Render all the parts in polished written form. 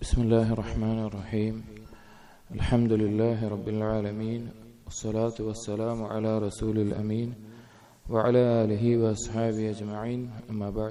بسم الله الرحمن الرحيم الحمد لله رب العالمين والصلاة والسلام على رسول الأمين وعلى آله وأصحابه أجمعين أما بعد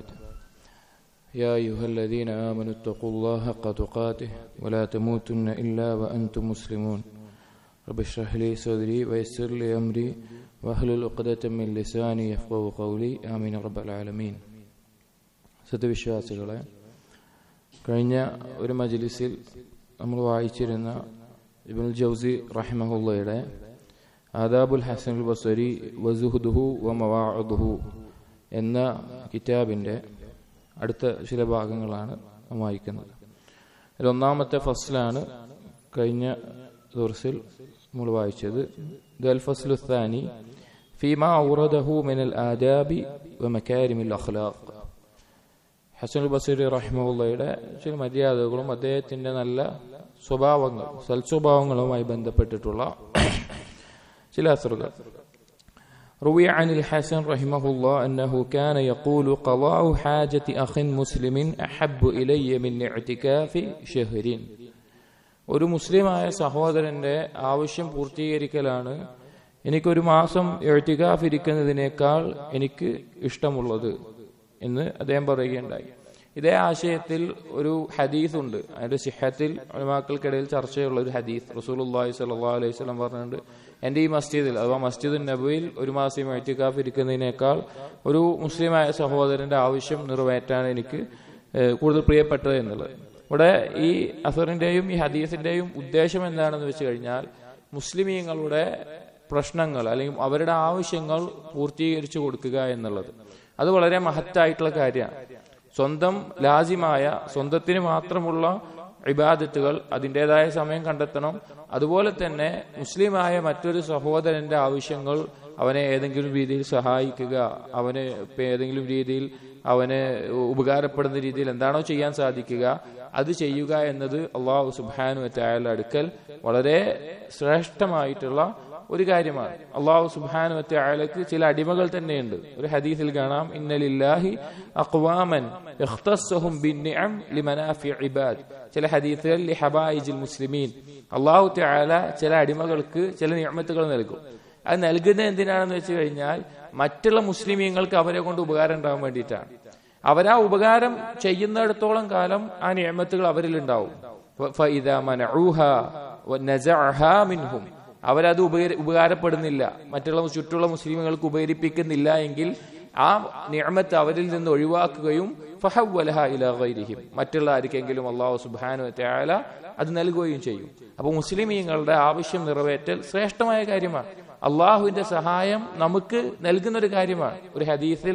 يا أيها الذين آمنوا اتقوا الله حق تقاته ولا تموتن إلا وأنتم مسلمون رب اشرح لي صدري ويسر لي أمري واحلل عقدة من لساني يفقهوا قولي آمين رب العالمين. സത്യവിശ്വാസികളെ, കഴിഞ്ഞ ഒരു മജ്ലിസിൽ നമ്മൾ വായിച്ചിരുന്ന ഇബ്നുൽ ജൗസി റഹിമഹുള്ളയുടെ ആദാബുൽ ഹസനുൽ ബസ്വരി വസുഹുദുഹു വ മവാഇദുഹു എന്ന കിതാബിൻ്റെ അടുത്ത ചില ഭാഗങ്ങളാണ് നാം വായിക്കുന്നത്. അതിൽ ഒന്നാമത്തെ ഫസ്ലാണ് കഴിഞ്ഞ ദർസിൽ നമ്മൾ വായിച്ചത്. ദൽ ഫസ്ലു ത്സാനി ഫീമാ ഔറദഹു മിനൽ ആദാബി വ മകാരിമിൽ അഖ്ലാഖ്. ഹസനുൽ ബസ്വരി റഹിമഹുള്ളയുടെ ചില മര്യാദകളും അദ്ദേഹത്തിന്റെ നല്ല സ്വഭാവങ്ങൾ, സൽസ്വഭാവങ്ങളുമായി ബന്ധപ്പെട്ടിട്ടുള്ള ചില അസറുകൾ. روي عن الحسن رحمه الله أنه كان يقول قضاء حاجة أخ مسلم أحب إلي من اعتكاف شهر. ഒരു മുസ്ലിമായ സഹോദരന്റെ ആവശ്യം പൂർത്തീകരിക്കലാണ് എനിക്കൊരു മാസം ഇഅ്തികാഫ് ഇരിക്കുന്നതിനേക്കാൾ എനിക്ക് ഇഷ്ടമുള്ളത് എന്ന് അദ്ദേഹം പറയുകയുണ്ടായി. ഇതേ ആശയത്തിൽ ഒരു ഹദീസ് ഉണ്ട്. അതിന്റെ സിഹത്തിൽ ഉലമാക്കൾക്കിടയിൽ ചർച്ചയുള്ള ഒരു ഹദീസ്. റസൂലുള്ളാഹി സ്വല്ലല്ലാഹു അലൈഹി വസല്ലം പറഞ്ഞിട്ടുണ്ട്, എന്റെ ഈ മസ്ജിദിൽ അഥവാ മസ്ജിദുൻ നബവിയിൽ ഒരു മാസം ഇഅ്തികാഫ് ഇരിക്കുന്നതിനേക്കാൾ ഒരു മുസ്ലിമായ സഹോദരന്റെ ആവശ്യം നിറവേറ്റാൻ എനിക്ക് കൂടുതൽ പ്രിയപ്പെട്ടത് എന്നുള്ളത്. ഇവിടെ ഈ അസറിന്റെയും ഈ ഹദീസിന്റെയും ഉദ്ദേശം എന്താണെന്ന് വെച്ച് കഴിഞ്ഞാൽ, മുസ്ലിമീങ്ങളുടെ പ്രശ്നങ്ങൾ അല്ലെങ്കിൽ അവരുടെ ആവശ്യങ്ങൾ പൂർത്തീകരിച്ചു കൊടുക്കുക എന്നുള്ളത്. അത് വളരെ മഹത്തായിട്ടുള്ള കാര്യമാണ്. സ്വന്തം ലാസിമായ, സ്വന്തത്തിന് മാത്രമുള്ള ഇബാദത്തുകൾ അതിൻ്റെതായ സമയം കണ്ടെത്തണം. അതുപോലെ തന്നെ മുസ്ലിമായ മറ്റൊരു സഹോദരന്റെ ആവശ്യങ്ങൾ, അവനെ ഏതെങ്കിലും രീതിയിൽ സഹായിക്കുക, അവന് ഏതെങ്കിലും രീതിയിൽ അവന് ഉപകാരപ്പെടുന്ന രീതിയിൽ എന്താണോ ചെയ്യാൻ സാധിക്കുക അത് ചെയ്യുക എന്നത് അല്ലാഹു സുബ്ഹാനഹു വ തആല അടുക്കൽ വളരെ ശ്രേഷ്ഠമായിട്ടുള്ള ഒരു കാര്യമാണ്. അല്ലാഹു സുബ്ഹാനഹു വ തആലക്ക് ചില അടിമകൾ തന്നെയുണ്ട്. ഒരു ഹദീസിൽ കാണാം, ഇന്നലില്ലാഹി അഖ്വാമൻ ഇഖ്തസ്സഹും ബിന്നിഅം ലിമനാഫി ഇബാദ്. ചില ഹദീസുകൾ ലിഹബായിജിൽ മുസ്ലിമീൻ. അല്ലാഹു തആല ചില അടിമകൾക്ക് ചില നിഅമത്തുകൾ നൽകും. അത് നൽകുന്നത് എന്തിനാണെന്ന് വെച്ച് കഴിഞ്ഞാൽ, മറ്റുള്ള മുസ്ലിമീങ്ങൾക്ക് അവരെ കൊണ്ട് ഉപകാരം ഉണ്ടാവാൻ വേണ്ടിയിട്ടാണ്. അവരാ ഉപകാരം ചെയ്യുന്നിടത്തോളം കാലം ആ നിഅമത്തുകൾ അവരിൽ ഉണ്ടാവും. ഫഇദാ മനഊഹാ വനസഅഹാ മിൻഹും, അവരത് ഉപകാരപ്പെടുന്നില്ല, മറ്റുള്ള ചുറ്റുള്ള മുസ്ലിമുകൾക്ക് ഉപകരിപ്പിക്കുന്നില്ല എങ്കിൽ ആ നിഅമത്ത് അവരിൽ നിന്ന് ഒഴിവാക്കുകയും ഫഹവ്വലഹ ഇലാ ഗൈരിഹിം, മറ്റുള്ള ആർക്കെങ്കിലും അല്ലാഹു സുബ്ഹാനഹു വ തആല അത് നൽകുകയും ചെയ്യും. അപ്പോൾ മുസ്ലിമീങ്ങളുടെ ആവശ്യം നിറവേറ്റൽ ശ്രേഷ്ഠമായ കാര്യമാണ്. അള്ളാഹുവിന്റെ സഹായം നമുക്ക് നൽകുന്ന ഒരു കാര്യമാണ്. ഒരു ഹദീസിൽ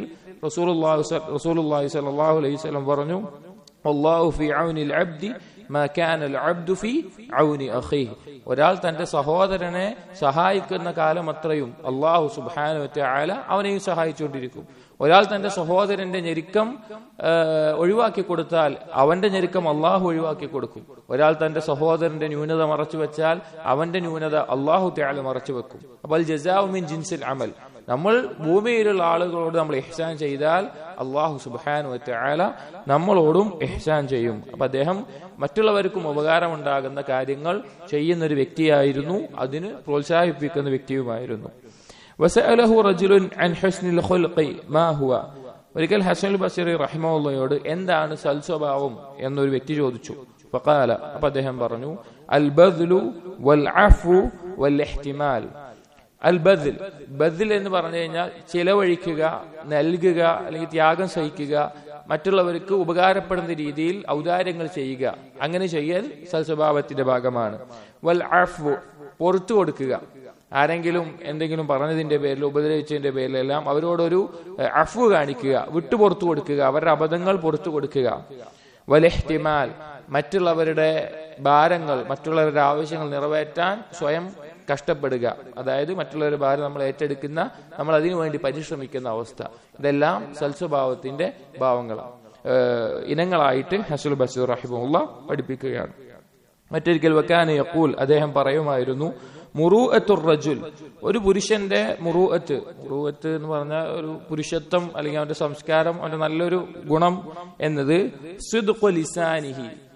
റസൂലുള്ളാഹി സ്വല്ലല്ലാഹു അലൈഹി വസല്ലം പറഞ്ഞു, അല്ലാഹു ഫീ ഔനിൽ അബ്ദി മാ കാനൽ അബ്ദു ഫീ ഔനി അഖീഹി. ഒരാൾ തന്റെ സഹോദരനെ സഹായിക്കുന്ന കാലം അത്രയും അല്ലാഹു സുബ്ഹാനഹു വ തആല അവനെയും സഹായിച്ചുകൊണ്ടിരിക്കും. ഒരാൾ തന്റെ സഹോദരന്റെ ഞെരുക്കം ഒഴിവാക്കി കൊടുത്താൽ അവന്റെ ഞെരുക്കം അള്ളാഹു ഒഴിവാക്കി കൊടുക്കും. ഒരാൾ തന്റെ സഹോദരന്റെ ന്യൂനത മറച്ചു വെച്ചാൽ അവന്റെ ന്യൂനത അള്ളാഹു തആല മറച്ചു വെക്കും. അപ്പോൾ ജസാഉ മിൻ ജിൻസിൽ അമൽ. നമ്മൾ ഭൂമിയിലുള്ള ആളുകളോട് നമ്മൾ ഇഹ്സാൻ ചെയ്താൽ അള്ളാഹു സുബ്ഹാനഹു വ തആല നമ്മളോടും ഇഹ്സാൻ ചെയ്യും. അപ്പൊ അദ്ദേഹം മറ്റുള്ളവർക്കും ഉപകാരമുണ്ടാകുന്ന കാര്യങ്ങൾ ചെയ്യുന്നൊരു വ്യക്തിയായിരുന്നു, അതിന് പ്രോത്സാഹിപ്പിക്കുന്ന വ്യക്തിയുമായിരുന്നു. വസഅലഹു റജുലുൻ അൻ ഹുസ്നിൽ ഖുൽഖി മാ ഹുവ. ഒരിക്കൽ ഹസനുൽ ബസ്രി റഹിമഹുള്ളയോട് എന്താണ് സൽസ്വഭാവം എന്നൊരു വ്യക്തി ചോദിച്ചു. ഫഖാല, അപ്പോൾ അദ്ദേഹം പറഞ്ഞു, അൽ ബദ്ലു വൽ അഫ്വു വൽ ഇഹ്തിമാൽ. അൽ ബദ്ൽ, ബദ്ൽ എന്ന് പറഞ്ഞു കഴിഞ്ഞാൽ ചിലവഴിക്കുക, നൽകുക, അല്ലെങ്കിൽ ത്യാഗം സഹിക്കുക, മറ്റുള്ളവർക്ക് ഉപകാരപ്പെടുന്ന രീതിയിൽ ഔദാര്യങ്ങൾ ചെയ്യുക. അങ്ങനെ ചെയ്യൽ സൽസ്വഭാവത്തിന്റെ ഭാഗമാണ്. വൽ അഫ്വു, പുറത്തു കൊടുക്കുക. ആരെങ്കിലും എന്തെങ്കിലും പറഞ്ഞതിന്റെ പേരിൽ, ഉപദ്രവിച്ചതിന്റെ പേരിലെല്ലാം അവരോടൊരു അഫ്വു കാണിക്കുക, വിട്ടു പുറത്തു കൊടുക്കുക, അവരുടെ അബദ്ധങ്ങൾ പുറത്തു കൊടുക്കുക. വൽ ഇഹ്തിമാൽ, മറ്റുള്ളവരുടെ ഭാരങ്ങൾ, മറ്റുള്ളവരുടെ ആവശ്യങ്ങൾ നിറവേറ്റാൻ സ്വയം കഷ്ടപ്പെടുക. അതായത് മറ്റുള്ളവരുടെ ഭാരം നമ്മൾ ഏറ്റെടുക്കുന്ന, നമ്മൾ അതിനു വേണ്ടി പരിശ്രമിക്കുന്ന അവസ്ഥ. ഇതെല്ലാം സൽസ്വഭാവത്തിന്റെ ഭാവങ്ങളാണ്, ഇനങ്ങളായിട്ട് ഹസനുൽ ബസ്രി റഹിമഹുല്ലാഹ് പഠിപ്പിക്കുകയാണ്. മറ്റൊരിക്കൽ വകാന യഖൂൽ, അദ്ദേഹം പറയുമായിരുന്നു, മുറൂഅത്തുർ റജുൽ, ഒരു പുരുഷന്റെ മുറൂഅത്ത് എന്ന് പറഞ്ഞാൽ ഒരു പുരുഷത്വം അല്ലെങ്കിൽ അവന്റെ സംസ്കാരം, അവന്റെ നല്ലൊരു ഗുണം എന്നത് സിദ്ഖു ലിസാനിഹി,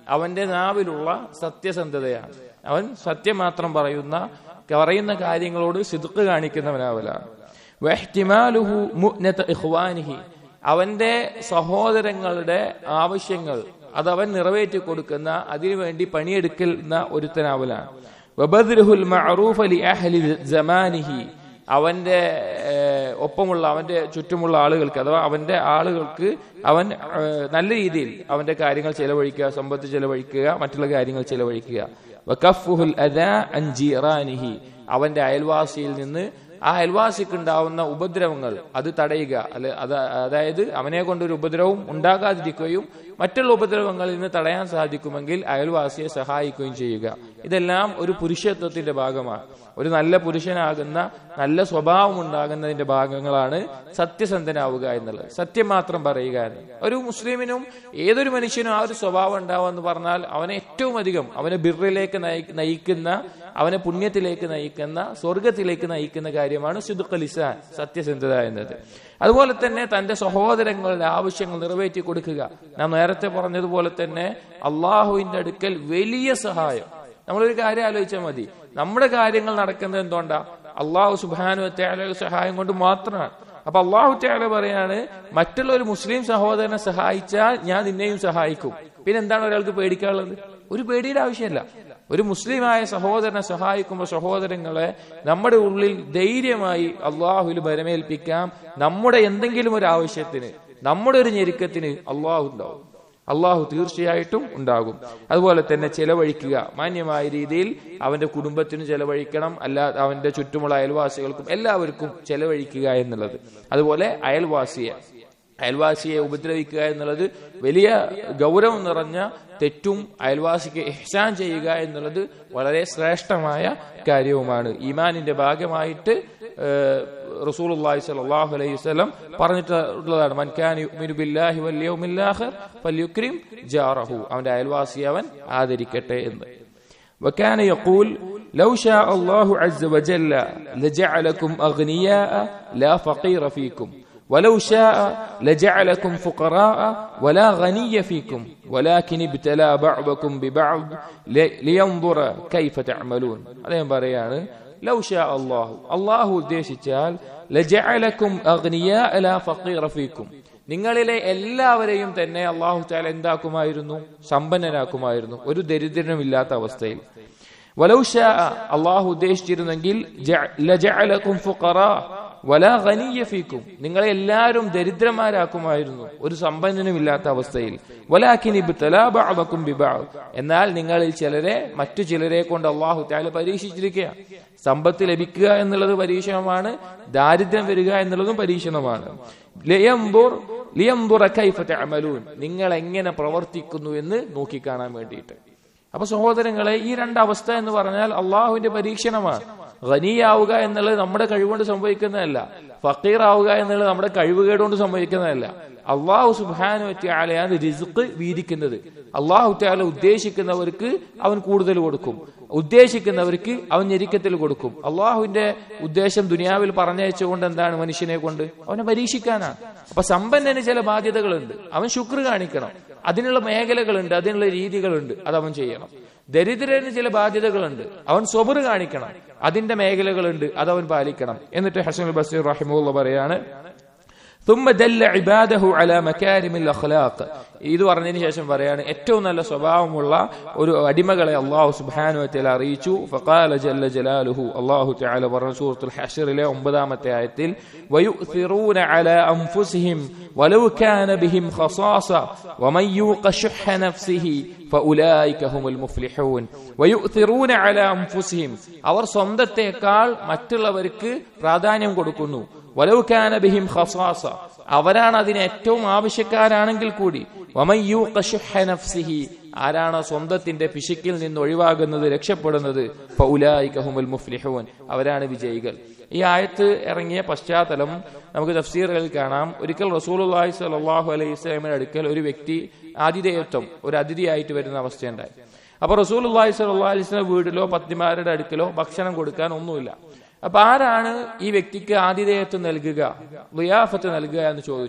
അവന്റെ നാവിലുള്ള സത്യസന്ധതയാണ്. അവൻ സത്യം മാത്രം പറയുന്ന കാര്യങ്ങളോട് സിദ്ഖ് കാണിക്കുന്നവനാവലാണ്. വഹ്തിമാലുഹു മുഅ്നത ഇഖ്വാനിഹി, അവന്റെ സഹോദരങ്ങളുടെ ആവശ്യങ്ങൾ അതവൻ നിറവേറ്റി കൊടുക്കുന്ന, അതിനുവേണ്ടി പണിയെടുക്കുന്ന ഒരുത്തനാവലാണ്. വബദ്റുൽ മഅറൂഫ ലി അഹ്ലി സമാനിഹി, അവന്റെ ഒപ്പമുള്ള അവന്റെ ചുറ്റുമുള്ള ആളുകൾക്ക് അഥവാ അവന്റെ ആളുകൾക്ക് അവൻ നല്ല രീതിയിൽ അവന്റെ കാര്യങ്ങൾ ചെലവഴിക്കുക, സമ്പത്ത് ചെലവഴിക്കുക, മറ്റുള്ള കാര്യങ്ങൾ ചെലവഴിക്കുക. വകഫുൽ അദാ അൻ ജീറാനിഹി, അവന്റെ അയൽവാസിയിൽ നിന്ന് ആ അയൽവാസിക്കുണ്ടാവുന്ന ഉപദ്രവങ്ങൾ അത് തടയുക, അതായത് അവനെ കൊണ്ടൊരു ഉപദ്രവവും ഉണ്ടാകാതിരിക്കുകയും മറ്റുള്ള ഉപദ്രവങ്ങളിൽ നിന്ന് തടയാൻ സാധിക്കുമെങ്കിൽ അയൽവാസിയെ സഹായിക്കുകയും ചെയ്യുക. ഇതെല്ലാം ഒരു പുരുഷത്വത്തിന്റെ ഭാഗമാണ്. ഒരു നല്ല പുരുഷനാകുന്ന, നല്ല സ്വഭാവം ഉണ്ടാകുന്നതിന്റെ ഭാഗങ്ങളാണ് സത്യസന്ധനാവുക എന്നുള്ളത്, സത്യം മാത്രം പറയുക എന്നുള്ളത്. ഒരു മുസ്ലിമിനും ഏതൊരു മനുഷ്യനും ആ ഒരു സ്വഭാവം ഉണ്ടാവുക എന്ന് പറഞ്ഞാൽ അവനെ ഏറ്റവും അധികം അവനെ ബിർറിലേക്ക് നയിക്കുന്ന, അവനെ പുണ്യത്തിലേക്ക് നയിക്കുന്ന, സ്വർഗത്തിലേക്ക് നയിക്കുന്ന കാര്യമാണ് സിദ്ഖുൽ ലിസാൻ, സത്യസന്ധത എന്നത്. അതുപോലെ തന്നെ തന്റെ സഹോദരങ്ങളുടെ ആവശ്യങ്ങൾ നിറവേറ്റി കൊടുക്കുക. നാം നേരത്തെ പറഞ്ഞതുപോലെ തന്നെ അള്ളാഹുവിന്റെ അടുക്കൽ വലിയ സഹായം. നമ്മളൊരു കാര്യം ആലോചിച്ചാൽ മതി, നമ്മുടെ കാര്യങ്ങൾ നടക്കുന്നത് എന്തുകൊണ്ടാ? അള്ളാഹു സുബ്ഹാനഹു വ തആലയുടെ സഹായം കൊണ്ട് മാത്രമാണ്. അപ്പൊ അള്ളാഹു തആല പറയാണ്, മറ്റുള്ള ഒരു മുസ്ലിം സഹോദരനെ സഹായിച്ചാൽ ഞാൻ നിന്നെയും സഹായിക്കും. പിന്നെ എന്താണ് ഒരാൾക്ക് പേടിക്കാനുള്ളത്? ഒരു പേടിയുടെ ആവശ്യമില്ല. ഒരു മുസ്ലിമായ സഹോദരനെ സഹായിക്കുമ്പോൾ സഹോദരങ്ങളെ നമ്മുടെ ഉള്ളിൽ ധൈര്യമായി അള്ളാഹുവിൽ ബരമേൽപ്പിക്കാം. നമ്മുടെ എന്തെങ്കിലും ഒരു ആവശ്യത്തിന്, നമ്മുടെ ഒരു ഞെരുക്കത്തിന് അള്ളാഹു ഉണ്ടാവും, അള്ളാഹു തീർച്ചയായിട്ടും ഉണ്ടാകും. അതുപോലെ തന്നെ ചെലവഴിക്കുക, മാന്യമായ രീതിയിൽ അവന്റെ കുടുംബത്തിന് ചെലവഴിക്കണം, അല്ലാതെ അവന്റെ ചുറ്റുമുള്ള അയൽവാസികൾക്കും എല്ലാവർക്കും ചെലവഴിക്കുക എന്നുള്ളത്. അതുപോലെ അയൽവാസിയെ ഉപദ്രവിക്കുക എന്നുള്ളത് വലിയ ഗൗരവം നിറഞ്ഞ തെറ്റും, അയൽവാസിക്ക് ഇഹ്സാൻ ചെയ്യുക എന്നുള്ളത് വളരെ ശ്രേഷ്ഠമായ കാര്യവുമാണ്. ഈമാനിന്റെ ഭാഗമായിട്ട് റസൂലുള്ളാഹി സ്വല്ലല്ലാഹു അലൈഹി വസല്ലം പറഞ്ഞിട്ടുള്ളതാണ്, മൻ കാന യുഅ്മിനു ബില്ലാഹി വൽ യൗമിൽ ആഖിർ ഫൽയുക്രിം ജാറഹു, അവന്റെ ആയൽവാസിയെ അവൻ ആദരിക്കട്ടെ എന്ന്. വകാന യഖൂൽ ലൗ ശാ അല്ലാഹു അസ്സ വജല്ല ലജഅലകും അഗ്നിയാഅ ലാ ഫഖീറ ഫീകും ولو شاء لجعلكم فقراء ولا غني فيكم ولكن ابتلى بعضكم ببعض لينظر كيف تعملون. അദ്ദേഹം പറയാണ്, ലൗ ഷാ അല്ലാഹു ഉദ്ദേശിച്ചാൽ ലജഅലകും അഗ്നിയാഅ ലാ ഫഖീറ ഫീകും, നിങ്ങളിലെ എല്ലാവരെയും തന്നെ അല്ലാഹു തആല എന്താക്കുമായിരുന്നു? സമ്പന്നനാക്കുമായിരുന്നു, ഒരു ദരിദ്രനുമില്ലാത്ത അവസ്ഥയിൽ. വലൗ ഷാ അല്ലാഹു ഉദ്ദേശിച്ചിരുന്നെങ്കിൽ ലജഅലകും ഫുഖറാ വലാ ഗനിയ്യ ഫീകും, നിങ്ങളെ എല്ലാവരും ദരിദ്രന്മാരാക്കുമായിരുന്നു, ഒരു സമ്പന്നനുമില്ലാത്ത അവസ്ഥയിൽ. വലാകിൻ ഇബ്തലാ ബഅദകും ബിബഅദ്, എന്നാൽ നിങ്ങളിൽ ചിലരെ മറ്റു ചിലരെ കൊണ്ട് അല്ലാഹു തആല പരീക്ഷിച്ചിരിക്കുക. സമ്പത്ത് ലഭിക്കുക എന്നുള്ളത് പരീക്ഷണമാണ്, ദാരിദ്ര്യം വരിക എന്നുള്ളതും പരീക്ഷണമാണ്. ലിയൻദുറ കൈഫ തഅമലൂൻ, നിങ്ങൾ എങ്ങനെ പ്രവർത്തിക്കുന്നു എന്ന് നോക്കിക്കാണാൻ വേണ്ടിയിട്ട്. അപ്പൊ സഹോദരങ്ങളെ, ഈ രണ്ടവസ്ഥ എന്ന് പറഞ്ഞാൽ അള്ളാഹുവിന്റെ പരീക്ഷണമാണ്. ഗനിയാവുക എന്നുള്ളത് നമ്മുടെ കഴിവുകൊണ്ട് സംഭവിക്കുന്നതല്ല, ഫഖീറാവുക എന്നുള്ളത് നമ്മുടെ കഴിവുകേടുകൊണ്ട് സംഭവിക്കുന്നതല്ല. അള്ളാഹു സുബ്ഹാനഹു വ തആലയാണ് റിസ്ഖ് വീതിക്കുന്നത്. അള്ളാഹു തആല ഉദ്ദേശിക്കുന്നവർക്ക് അവൻ കൂടുതൽ കൊടുക്കും, ഉദ്ദേശിക്കുന്നവർക്ക് അവൻ ഞെരുക്കത്തിൽ കൊടുക്കും. അള്ളാഹുവിന്റെ ഉദ്ദേശം ദുനിയാവിൽ പറഞ്ഞയച്ചുകൊണ്ട് എന്താണ്? മനുഷ്യനെ കൊണ്ട് അവനെ പരീക്ഷിക്കാനാണ്. അപ്പൊ സമ്പന്നന് ചില ബാധ്യതകളുണ്ട്, അവൻ ശുക്ർ കാണിക്കണം, അതിനുള്ള മേഖലകളുണ്ട്, അതിനുള്ള രീതികളുണ്ട്, അത് അവൻ ചെയ്യണം. ദരിദ്രന് ചില ബാധ്യതകളുണ്ട്, അവൻ സ്വബർ കാണിക്കണം, അതിന്റെ മേഖലകളുണ്ട്, അത് അവൻ പാലിക്കണം. എന്നിട്ട് ഹസനുൽ ബസ്രി റഹിമഹുല്ലാഹ് പറയാണ്, ثم دل عباده على مكارم الاخلاق, ഇത് പറഞ്ഞതിന് ശേഷം പറയാണ്, ഏറ്റവും നല്ല സ്വഭാവമുള്ള ഒരു അടിമകളെ അല്ലാഹു സുബ്ഹാനഹു വ തആല അറിയിച്ചു. ഫഖാല ജല്ല ജലാലുഹു, അല്ലാഹു തആല പറഞ്ഞ സൂറത്തുൽ ഹശ്റിലെ 9-ാമത്തെ ആയത്തിൽ, വയുസിറൂന അലാ അൻഫുസിഹിം വലൗ കാന ബിഹിം ഖസാസ വമൻ യൂഖ ശുഹ നഫ്സിഹി ഫഉലൈക ഹുമുൽ മുഫ്ലിഹൂൻ. വയുസിറൂന അലാ അൻഫുസിഹിം, അവർ സ്വന്തത്തേക്കാൾ മറ്റുള്ളവർക്ക് പ്രാധാന്യം കൊടുക്കുന്നു. വലൗ കാന ബിഹിം ഖസാസ, അവരാണ് അതിന് ഏറ്റവും ആവശ്യക്കാരാണെങ്കിൽ കൂടി. വമൻ യൂഖ ശുഹ നഫ്സിഹി, ആരാണ് സ്വന്തത്തിന്റെ പിശുക്കിൽ നിന്ന് ഒഴിവാകുന്നത്, രക്ഷപ്പെടുന്നത്, ഫഉലൈക ഹുമുൽ മുഫ്ലിഹൂൻ, അവരാണ് വിജയികൾ. ഈ ആയത്ത് ഇറങ്ങിയ പശ്ചാത്തലം നമുക്ക് തഫ്സീറുകളിൽ കാണാം. ഒരിക്കൽ റസൂലുള്ളാഹി സ്വല്ലല്ലാഹു അലൈഹി വസല്ലമയുടെ അടുക്കൽ ഒരു വ്യക്തി ആതിഥേയത്വം, ഒരു അതിഥിയായിട്ട് വരുന്ന അവസ്ഥയുണ്ടായി. അപ്പൊ റസൂലുള്ളാഹി സ്വല്ലല്ലാഹു അലൈഹി വസല്ലം വീട്ടിലോ പത്നിമാരുടെ അടുക്കലോ ഭക്ഷണം കൊടുക്കാൻ ഒന്നുമില്ല. അപ്പൊ ആരാണ് ഈ വ്യക്തിക്ക് ആതിഥേയത്വം നൽകുക, ളിയാഫത്ത് നൽകുക എന്ന് ചോദിച്ചു.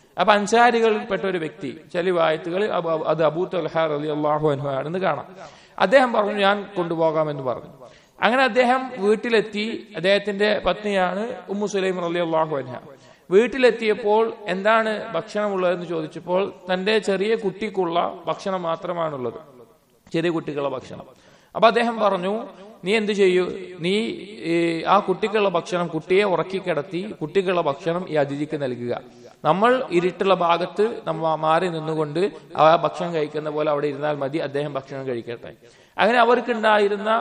അപ്പൊ അൻസാരികളിൽപ്പെട്ട ഒരു വ്യക്തി, ചില വായത്തുകൾ അത് അബൂ തൽഹ റളിയല്ലാഹു അൻഹു ആണെന്ന് കാണാം. അദ്ദേഹം പറഞ്ഞു ഞാൻ കൊണ്ടുപോകാമെന്ന് പറഞ്ഞു. അങ്ങനെ അദ്ദേഹം വീട്ടിലെത്തി. അദ്ദേഹത്തിന്റെ പത്നിയാണ് ഉമ്മു സുലൈം റളിയല്ലാഹു അൻഹ. വീട്ടിലെത്തിയപ്പോൾ എന്താണ് ഭക്ഷണമുള്ളതെന്ന് ചോദിച്ചപ്പോൾ തന്റെ ചെറിയ കുട്ടിക്കുള്ള ഭക്ഷണം മാത്രമാണുള്ളത്, ചെറിയ കുട്ടിക്കുള്ള ഭക്ഷണം. അപ്പൊ അദ്ദേഹം പറഞ്ഞു, നീ എന്ത് ചെയ്യൂ, നീ ആ കുട്ടിക്കുള്ള ഭക്ഷണം, കുട്ടിയെ ഉറക്കിക്കിടത്തി കുട്ടിക്കുള്ള ഭക്ഷണം ഈ അതിഥിക്ക് നൽകുക. നമ്മൾ ഇരുട്ടുള്ള ഭാഗത്ത് നമ്മൾ മാറി നിന്നുകൊണ്ട് ആ ഭക്ഷണം കഴിക്കുന്ന പോലെ അവിടെ ഇരുന്നാൽ മതി, അദ്ദേഹം ഭക്ഷണം കഴിക്കട്ടെ. അങ്ങനെ അവർക്കുണ്ടായിരുന്ന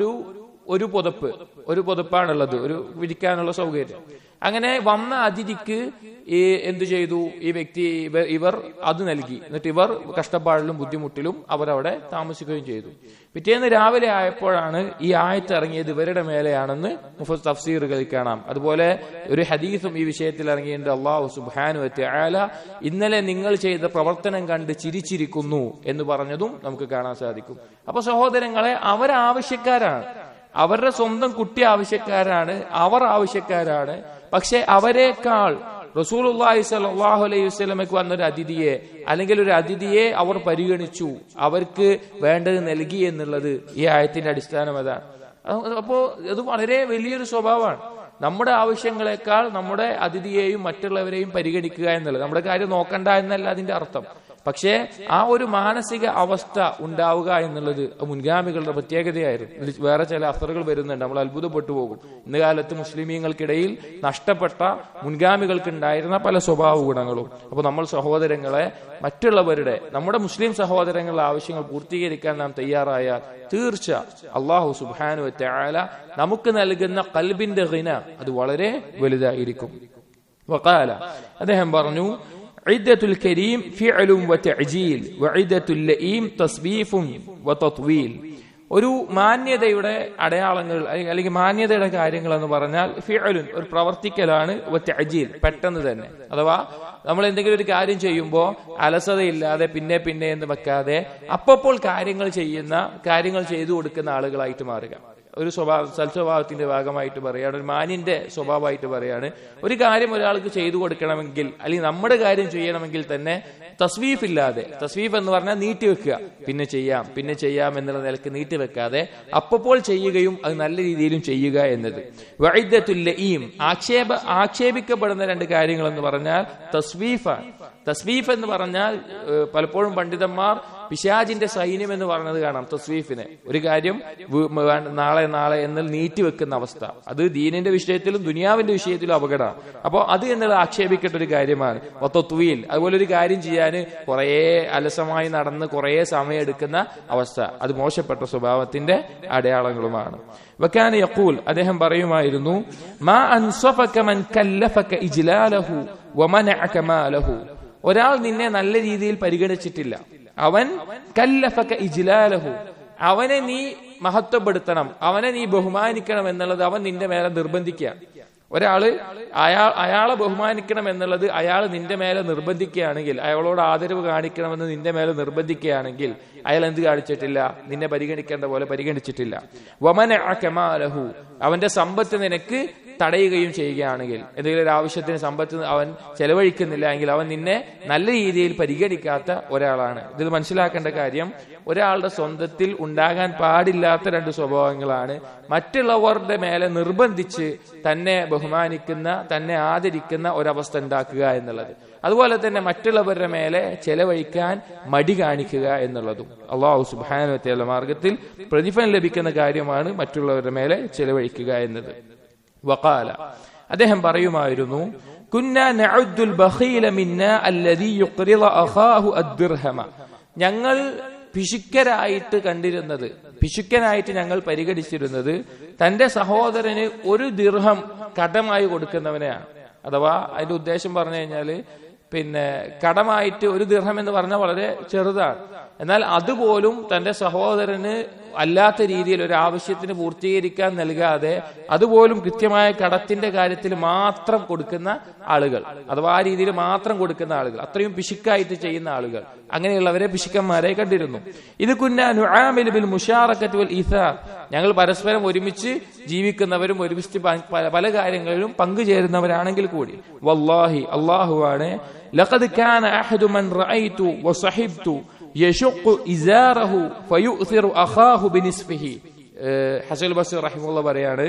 ഒരു പുതപ്പാണുള്ളത്, ഒരു വിരിക്കാനുള്ള സൗകര്യം. അങ്ങനെ വന്ന അതിഥിക്ക് എന്തു ചെയ്തു, ഈ വ്യക്തി ഇവർ അത് നൽകി. എന്നിട്ട് ഇവർ കഷ്ടപ്പാടിലും ബുദ്ധിമുട്ടിലും അവരവിടെ താമസിക്കുകയും ചെയ്തു. പിറ്റേന്ന് രാവിലെ ആയപ്പോഴാണ് ഈ ആയത്ത് ഇറങ്ങിയത് ഇവരുടെ മേലെയാണെന്ന് തഫ്സീറുകളിൽ കാണാം. അതുപോലെ ഒരു ഹദീസും ഈ വിഷയത്തിൽ ഇറങ്ങിയിട്ടുണ്ട്. അല്ലാഹു സുബ്ഹാനഹു വ തആല ഇന്നലെ നിങ്ങൾ ചെയ്ത പ്രവർത്തനം കണ്ട് ചിരിച്ചിരിക്കുന്നു എന്ന് പറഞ്ഞതും നമുക്ക് കാണാൻ സാധിക്കും. അപ്പൊ സഹോദരങ്ങളെ, അവരാവശ്യക്കാരാണ്, അവരുടെ സ്വന്തം കുട്ടി ആവശ്യക്കാരാണ്, അവർ ആവശ്യക്കാരാണ്. പക്ഷെ അവരെക്കാൾ റസൂലുള്ളാഹി സ്വല്ലല്ലാഹു അലൈഹി വസല്ലമയ്ക്ക് വന്നൊരു അതിഥിയെ അല്ലെങ്കിൽ ഒരു അതിഥിയെ അവർ പരിഗണിച്ചു, അവർക്ക് വേണ്ടത് നൽകി എന്നുള്ളത് ഈ ആയത്തിന്റെ അടിസ്ഥാനം അതാണ്. അപ്പോ അത് വളരെ വലിയൊരു സ്വഭാവമാണ്. നമ്മുടെ ആവശ്യങ്ങളെക്കാൾ നമ്മുടെ അതിഥിയെയും മറ്റുള്ളവരെയും പരിഗണിക്കുക എന്നുള്ളത്. നമ്മുടെ കാര്യം നോക്കണ്ട എന്നല്ല അതിന്റെ അർത്ഥം. പക്ഷേ ആ ഒരു മാനസിക അവസ്ഥ ഉണ്ടാവുക എന്നുള്ളത് മുൻഗാമികളുടെ പ്രത്യേകതയായിരുന്നു. ഇതിൽ വേറെ ചില അസറുകൾ വരുന്നുണ്ട്, നമ്മൾ അത്ഭുതപ്പെട്ടു പോകും. ഇന്ന് കാലത്ത് മുസ്ലിമീങ്ങൾക്കിടയിൽ നഷ്ടപ്പെട്ട മുൻഗാമികൾക്ക് ഉണ്ടായിരുന്ന പല സ്വഭാവ ഗുണങ്ങളും. അപ്പൊ നമ്മൾ സഹോദരങ്ങളെ മറ്റുള്ളവരുടെ, നമ്മുടെ മുസ്ലിം സഹോദരങ്ങളുടെ ആവശ്യങ്ങൾ പൂർത്തീകരിക്കാൻ നാം തയ്യാറായാൽ തീർച്ച അല്ലാഹു സുബ്ഹാനഹു വ തആല നമുക്ക് നൽകുന്ന ഖൽബിന്റെ ഗിന അത് വളരെ വലുതായിരിക്കും. വഖാല, അദ്ദേഹം പറഞ്ഞു, ഇദ്ദത്തുൽ കരീം ഫിഅലുൻ വതഅജീൽ വഇദ്ദത്തുൽ ലഈം തസ്ബീഫുൻ വതത്വീൽ. ഒരു മാന്യതയുടെ അടയാളങ്ങൾ അല്ലെങ്കിൽ മാന്യതയുടെ കാര്യങ്ങൾ എന്ന് പറഞ്ഞാൽ ഫിഅലുൻ ഒരു പ്രവർത്തിക്കലാണ്, വതഅജീൽ പെട്ടെന്ന് തന്നെ. അഥവാ നമ്മൾ എന്തെങ്കിലും ഒരു കാര്യം ചെയ്യുമ്പോൾ അലസതയില്ലാതെ പിന്നെ എന്ന് വെക്കാതെ അപ്പോൾ കാര്യങ്ങൾ ചെയ്തു കൊടുക്കുന്ന ആളുകളായിട്ട് മാറുക. ഒരു സൽസ്വഭാവത്തിന്റെ ഭാഗമായിട്ട് പറയാണ്, ഒരു മാന്യന്റെ സ്വഭാവമായിട്ട് പറയാണ്. ഒരു കാര്യം ഒരാൾക്ക് ചെയ്തു കൊടുക്കണമെങ്കിൽ അല്ലെങ്കിൽ നമ്മുടെ കാര്യം ചെയ്യണമെങ്കിൽ തന്നെ തസ്വീഫ് ഇല്ലാതെ, തസ്വീഫ് എന്ന് പറഞ്ഞാൽ നീട്ടിവെക്കുക, പിന്നെ ചെയ്യാം എന്നുള്ള നിലക്ക് നീട്ടിവെക്കാതെ അപ്പോൾ ചെയ്യുകയും അത് നല്ല രീതിയിലും ചെയ്യുക എന്നത്. വഇദ്ദത്തുൽ ലഈം ആക്ഷേപിക്കപ്പെടുന്ന രണ്ട് കാര്യങ്ങൾ എന്ന് പറഞ്ഞാൽ തസ്വീഫാണ്. തസ്വീഫ് എന്ന് പറഞ്ഞാൽ പലപ്പോഴും പണ്ഡിതന്മാർ പിശാചിന്റെ സൈന്യം എന്ന് പറയുന്നത് കാണാം. തസ്വീഫിനെ ഒരു കാര്യം നാളെ എന്ന് നീട്ടിവെക്കുന്ന അവസ്ഥ, അത് ദീനിന്റെ വിഷയത്തിലും ദുനിയാവിന്റെ വിഷയത്തിലും അപകടമാണ്. അപ്പൊ അത് എന്നുള്ള ആക്ഷേപിക്കേണ്ട ഒരു കാര്യമാണ്. തത്വീൽ, അതുപോലെ ഒരു കാര്യം ചെയ്യാൻ കുറെ അലസമായി നടന്ന് കുറെ സമയം എടുക്കുന്ന അവസ്ഥ, അത് മോശപ്പെട്ട സ്വഭാവത്തിന്റെ അടയാളങ്ങളുമാണ്. വകാന യഖൂൽ, അദ്ദേഹം പറയുമായിരുന്നു, മാ അൻസഫക മൻ കല്ലഫക ഇജ്ലാലഹു വമനഅക മാലഹു. ഒരാൾ നിന്നെ നല്ല രീതിയിൽ പരിഗണിച്ചിട്ടില്ല, അവൻ കല്ലഫക ഇജ്ലാലഹു, അവനെ നീ മഹത്വപ്പെടുത്തണം, അവനെ നീ ബഹുമാനിക്കണം എന്നുള്ളത് അവൻ നിന്റെ മേലെ നിർബന്ധിക്കുക. അയാളെ ബഹുമാനിക്കണം എന്നുള്ളത് അയാൾ നിന്റെ മേലെ നിർബന്ധിക്കുകയാണെങ്കിൽ, അയാളോട് ആദരവ് കാണിക്കണമെന്ന് നിന്റെ മേലെ നിർബന്ധിക്കുകയാണെങ്കിൽ അയാൾ എന്ത് കാണിച്ചിട്ടില്ല? നിന്നെ പരിഗണിക്കേണ്ട പോലെ പരിഗണിച്ചിട്ടില്ല. വമനഅക മാലഹു, അവന്റെ സമ്പത്ത് നിനക്ക് തടയുകയും ചെയ്യുകയാണെങ്കിൽ, എന്തെങ്കിലും ഒരു ആവശ്യത്തിന് സമ്പത്ത് അവൻ ചെലവഴിക്കുന്നില്ല എങ്കിൽ അവൻ നിന്നെ നല്ല രീതിയിൽ പരിഗണിക്കാത്ത ഒരാളാണ്. ഇതിൽ മനസ്സിലാക്കേണ്ട കാര്യം, ഒരാളുടെ സ്വന്തത്തിൽ ഉണ്ടാകാൻ പാടില്ലാത്ത രണ്ട് സ്വഭാവങ്ങളാണ് മറ്റുള്ളവരുടെ മേലെ നിർബന്ധിച്ച് തന്നെ ബഹുമാനിക്കുന്ന, തന്നെ ആദരിക്കുന്ന ഒരവസ്ഥ ഉണ്ടാക്കുക എന്നുള്ളത്. അതുപോലെ തന്നെ മറ്റുള്ളവരുടെ മേലെ ചെലവഴിക്കാൻ മടി കാണിക്കുക എന്നുള്ളതും അല്ലാഹു സുബ്ഹാനഹു വ തആല മാർഗത്തിൽ പ്രതിഫലം ലഭിക്കുന്ന കാര്യമാണ് മറ്റുള്ളവരുടെ മേലെ ചെലവഴിക്കുക എന്നത്. വഖാല, അദ്ദേഹം പറയുമായിരുന്നു, കുന്നാ നഅദ്ദുൽ ബഖീല മിന്നാ അല്ലദീ യുഖ്രിദു അഖാഹു അദ്ദിർഹമ. ഞങ്ങൾ പിശുക്കനായിട്ട് ഞങ്ങൾ പരിഗണിച്ചിരുന്നത് തന്റെ സഹോദരന് ഒരു ദിർഹം കടമായി കൊടുക്കുന്നവനെയാണ്. അഥവാ അതിന്റെ ഉദ്ദേശം പറഞ്ഞു കഴിഞ്ഞാല് കടമായിട്ട് ഒരു ദിർഹം എന്ന് പറഞ്ഞാൽ വളരെ ചെറുതാണ്. എന്നാൽ അതുപോലും തന്റെ സഹോദരന് അല്ലാത്ത രീതിയിൽ ഒരു ആവശ്യത്തിന് പൂർത്തീകരിക്കാൻ നൽകാതെ അതുപോലും കൃത്യമായ കടത്തിന്റെ കാര്യത്തിൽ മാത്രം കൊടുക്കുന്ന ആളുകൾ, അഥവാ ആ രീതിയിൽ മാത്രം കൊടുക്കുന്ന ആളുകൾ, അത്രയും പിശുക്കായിട്ട് ചെയ്യുന്ന ആളുകൾ, അങ്ങനെയുള്ളവരെ പിശുക്കന്മാരെ കണ്ടിരുന്നു. ഇത് കുന്നാ നുആമിലു ബിൽ മുശാറകത്തി വൽ ഈസാർ. ഞങ്ങൾ പരസ്പരം ഒരുമിച്ച് ജീവിക്കുന്നവരും ഒരുമിച്ച് പല കാര്യങ്ങളിലും പങ്കുചേരുന്നവരാണെങ്കിൽ കൂടി, വല്ലാഹി അല്ലാഹുവാണ്, ലഖദ് കാന അഹദു മൻ റഅയ്തു വസഹിബ്തു യശഖു ഇസാറഹു ഫയുസിറു അഖാഹു ബിനിസ്ഫിഹി. ഹസൻ ബസ്രി റഹിമഹുല്ലാഹ് പറയാണ്,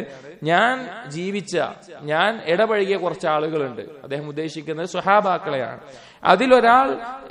ഞാൻ ഇടപഴകിയ കുറച്ച് ആളുകളുണ്ട്. അദ്ദേഹം ഉദ്ദേശിക്കുന്നത് സ്വഹാബാക്കളെയാണ്. അതിലൊരാൾ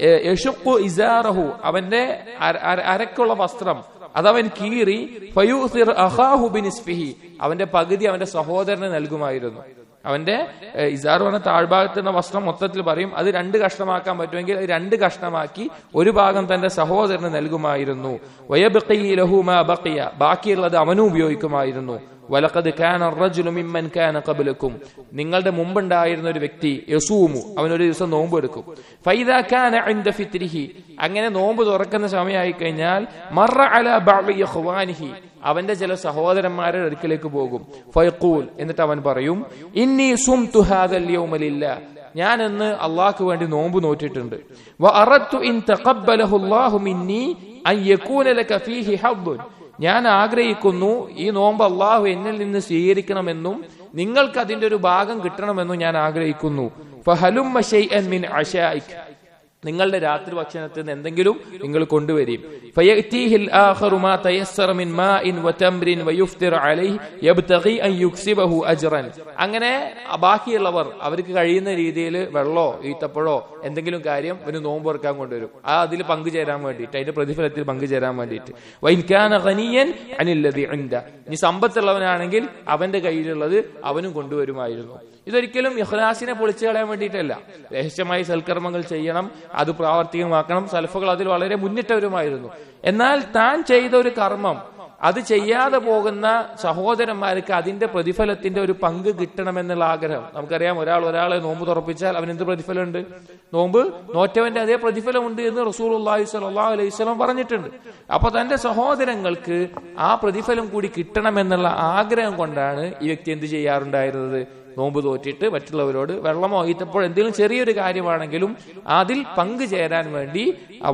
യശഖു ഇസാറഹു, അവന്റെ അരക്കുള്ള വസ്ത്രം അതവൻ കീറി ഫയുസിർ അഖാഹു ബിനിസ്ഫിഹി, അവന്റെ പകുതി അവന്റെ സഹോദരന് നൽകുമായിരുന്നു. അവന്റെ ഇസാർ പറഞ്ഞ താഴ്ഭാഗത്തുള്ള വസ്ത്രം മൊത്തത്തിൽ പറയും, അത് 2 കഷ്ണമാക്കാൻ പറ്റുമെങ്കിൽ അത് 2 കഷ്ണമാക്കി ഒരു ഭാഗം തന്റെ സഹോദരന് നൽകുമായിരുന്നു. വയബ്ഖി ലഹു മാ ബഖിയ, ബാക്കിയുള്ളത് അവനും ഉപയോഗിക്കുമായിരുന്നു. വലഖദ് കാന അർറജുലു മിമ്മൻ കാന ഖബ്ലകും, നിങ്ങളുടെ മുമ്പുണ്ടായിരുന്ന ഒരു വ്യക്തി യസൂമു, അവനൊരു ദിവസം നോമ്പ് എടുക്കും. ഫൈദാ കാന ഇൻദ ഫിത്രിഹി, അങ്ങനെ നോമ്പ് തുറക്കുന്ന സമയമായി കഴിഞ്ഞാൽ മറ അലാ ബഅദി ഇഖ്വാനിഹി, അവന്റെ ചില സഹോദരന്മാരുടെ അടുക്കലേക്ക് പോകും. ഫയഖൂൽ, എന്നിട്ട് അവൻ പറയും, ഇന്നി സുംതു ഹാദൽ യൗമ ലില്ലാ, ഞാൻ ഇന്ന് അല്ലാഹുവിന് വേണ്ടി നോമ്പ് നോറ്റിട്ടുണ്ട്. വ അറദ്തു ഇൻ തഖബ്ബലഹു അല്ലാഹു മിന്നി അൻ യകൂന ലക ഫീഹി ഹദ്ദുൻ, ഞാൻ ആഗ്രഹിക്കുന്നു ഈ നോമ്പ് അല്ലാഹു എന്നിൽ നിന്ന് സ്വീകരിക്കണമെന്നും നിങ്ങൾക്ക് അതിന്റെ ഒരു ഭാഗം കിട്ടണമെന്നും ഞാൻ ആഗ്രഹിക്കുന്നു. ഫഹലുമ്മ ശൈഅൻ മിൻ അശാഇക്, നിങ്ങളുടെ രാത്രി ഭക്ഷണത്തിൽ നിന്ന് എന്തെങ്കിലും നിങ്ങൾ കൊണ്ടുവരും. ഫയഅതീഹിൽ ആഖറു മാ തയസ്സറ മിൻ മാഇൻ വതംറിൻ വയുഫ്തിറു അലൈഹി യബ്തഗി അൻ യുക്സിബഹു അജ്റൻ, അങ്ങനെ ബാക്കിയുള്ളവർ അവർക്ക് കഴിയുന്ന രീതിയിൽ വെള്ളോ ഈത്തപ്പഴോ എന്തെങ്കിലും കാര്യം ഒരു നോമ്പ് തുറക്കാൻ കൊണ്ടുവരും. അതിൽ പങ്കുചേരാൻ വേണ്ടിയിട്ട്, അതിന്റെ പ്രതിഫലത്തിൽ പങ്കുചേരാൻ വേണ്ടിയിട്ട്. വഇൻ കാന ഗനിയൻ അനില്ലദി ഇൻദ, ഇനി സമ്പത്തുള്ളവനാണെങ്കിൽ അവന്റെ കയ്യിലുള്ളത് അവനും കൊണ്ടുവരുമായിരുന്നു. ഇതൊരിക്കലും ഇഖ്ലാസിനെ പൊളിച്ചു കളയാൻ വേണ്ടിയിട്ടല്ല. രഹസ്യമായി സൽക്കർമ്മങ്ങൾ ചെയ്യണം, അത് പ്രാവർത്തികമാക്കണം. സലഫുകൾ അതിൽ വളരെ മുന്നിട്ടവരുമായിരുന്നു. എന്നാൽ താൻ ചെയ്ത ഒരു കർമ്മം അത് ചെയ്യാതെ പോകുന്ന സഹോദരന്മാർക്ക് അതിന്റെ പ്രതിഫലത്തിന്റെ ഒരു പങ്ക് കിട്ടണമെന്നുള്ള ആഗ്രഹം. നമുക്കറിയാം, ഒരാളെ നോമ്പ് തുറപ്പിച്ചാൽ അവൻ എന്ത് പ്രതിഫലമുണ്ട്? നോമ്പ് നോറ്റവന്റെ അതേ പ്രതിഫലമുണ്ട് എന്ന് റസൂലുള്ളാഹി സ്വല്ലല്ലാഹു അലൈഹി വസല്ലം പറഞ്ഞിട്ടുണ്ട്. അപ്പൊ തന്റെ സഹോദരങ്ങൾക്ക് ആ പ്രതിഫലം കൂടി കിട്ടണമെന്നുള്ള ആഗ്രഹം കൊണ്ടാണ് ഈ വ്യക്തി എന്ത് ചെയ്യാറുണ്ടായിരുന്നത്? നോമ്പ് തോറ്റിട്ട് മറ്റുള്ളവരോട് വെള്ളമോ ഈത്തപ്പോൾ എന്തെങ്കിലും ചെറിയൊരു കാര്യമാണെങ്കിലും അതിൽ പങ്കുചേരാൻ വേണ്ടി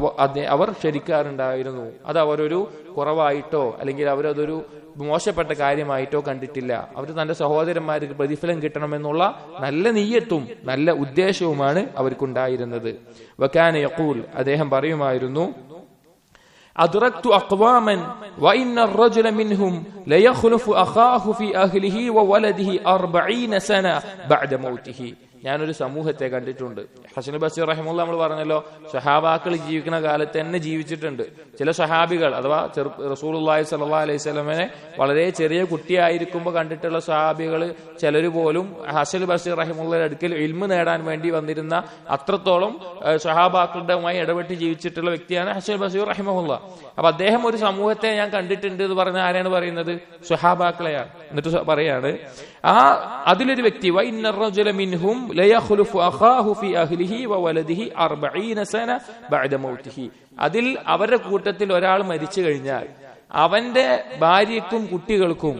അവർ ക്ഷണിക്കാറുണ്ടായിരുന്നു. അത് അവരൊരു കുറവായിട്ടോ അല്ലെങ്കിൽ അവരതൊരു മോശപ്പെട്ട കാര്യമായിട്ടോ കണ്ടിട്ടില്ല. അവർ തന്റെ സഹോദരന്മാർക്ക് പ്രതിഫലം കിട്ടണമെന്നുള്ള നല്ല നിയ്യത്തും നല്ല ഉദ്ദേശവുമാണ് അവർക്കുണ്ടായിരുന്നത്. വകാന യഖൂൽ, അദ്ദേഹം പറയുമായിരുന്നു, അദ്റക്തു അഖ്വാമൻ വഇന്ന الرجل منهم ليخلف اخاه في اهله وولده 40 سنه بعد موته. ഞാനൊരു സമൂഹത്തെ കണ്ടിട്ടുണ്ട്. ഹസൻ ബസ്രി റഹിമഹുല്ലാഹ് നമ്മൾ പറഞ്ഞല്ലോ, സഹാബാക്കൾ ജീവിക്കുന്ന കാലത്ത് തന്നെ ജീവിച്ചിട്ടുണ്ട്. ചില സഹാബികൾ അഥവാ റസൂലുള്ളാഹി സ്വല്ലല്ലാഹു അലൈഹി വസല്ലമയെ വളരെ ചെറിയ കുട്ടിയായിരിക്കുമ്പോൾ കണ്ടിട്ടുള്ള സഹാബികൾ ചിലർ പോലും ഹസൻ ബസ്രി റഹിമഹുള്ളയുടെ അടുക്കൽ ഇൽമു നേടാൻ വേണ്ടി വന്നിരുന്ന അത്രത്തോളം സഹാബാക്കളുടെയുമായി ഇടപെട്ട് ജീവിച്ചിട്ടുള്ള വ്യക്തിയാണ് ഹസൻ ബസ്രി റഹിമഹുല്ലാഹ്. അപ്പൊ അദ്ദേഹം ഒരു സമൂഹത്തെ ഞാൻ കണ്ടിട്ടുണ്ട് എന്ന് പറഞ്ഞ ആരാണ് പറയുന്നത്? സ്വഹാബാക്കളെയാണ്. എന്നിട്ട് പറയാണ്, അതിലൊരു വ്യക്തി വഇന്ന الرجل منهم ليخلف اخاه في اهله وولده 40 سنه بعد موته. അതിൽ അവരുടെ കൂട്ടത്തിൽ ഒരാൾ മരിച്ചു കഴിഞ്ഞാൽ അവന്റെ ഭാര്യയ്ക്കും കുട്ടികൾക്കും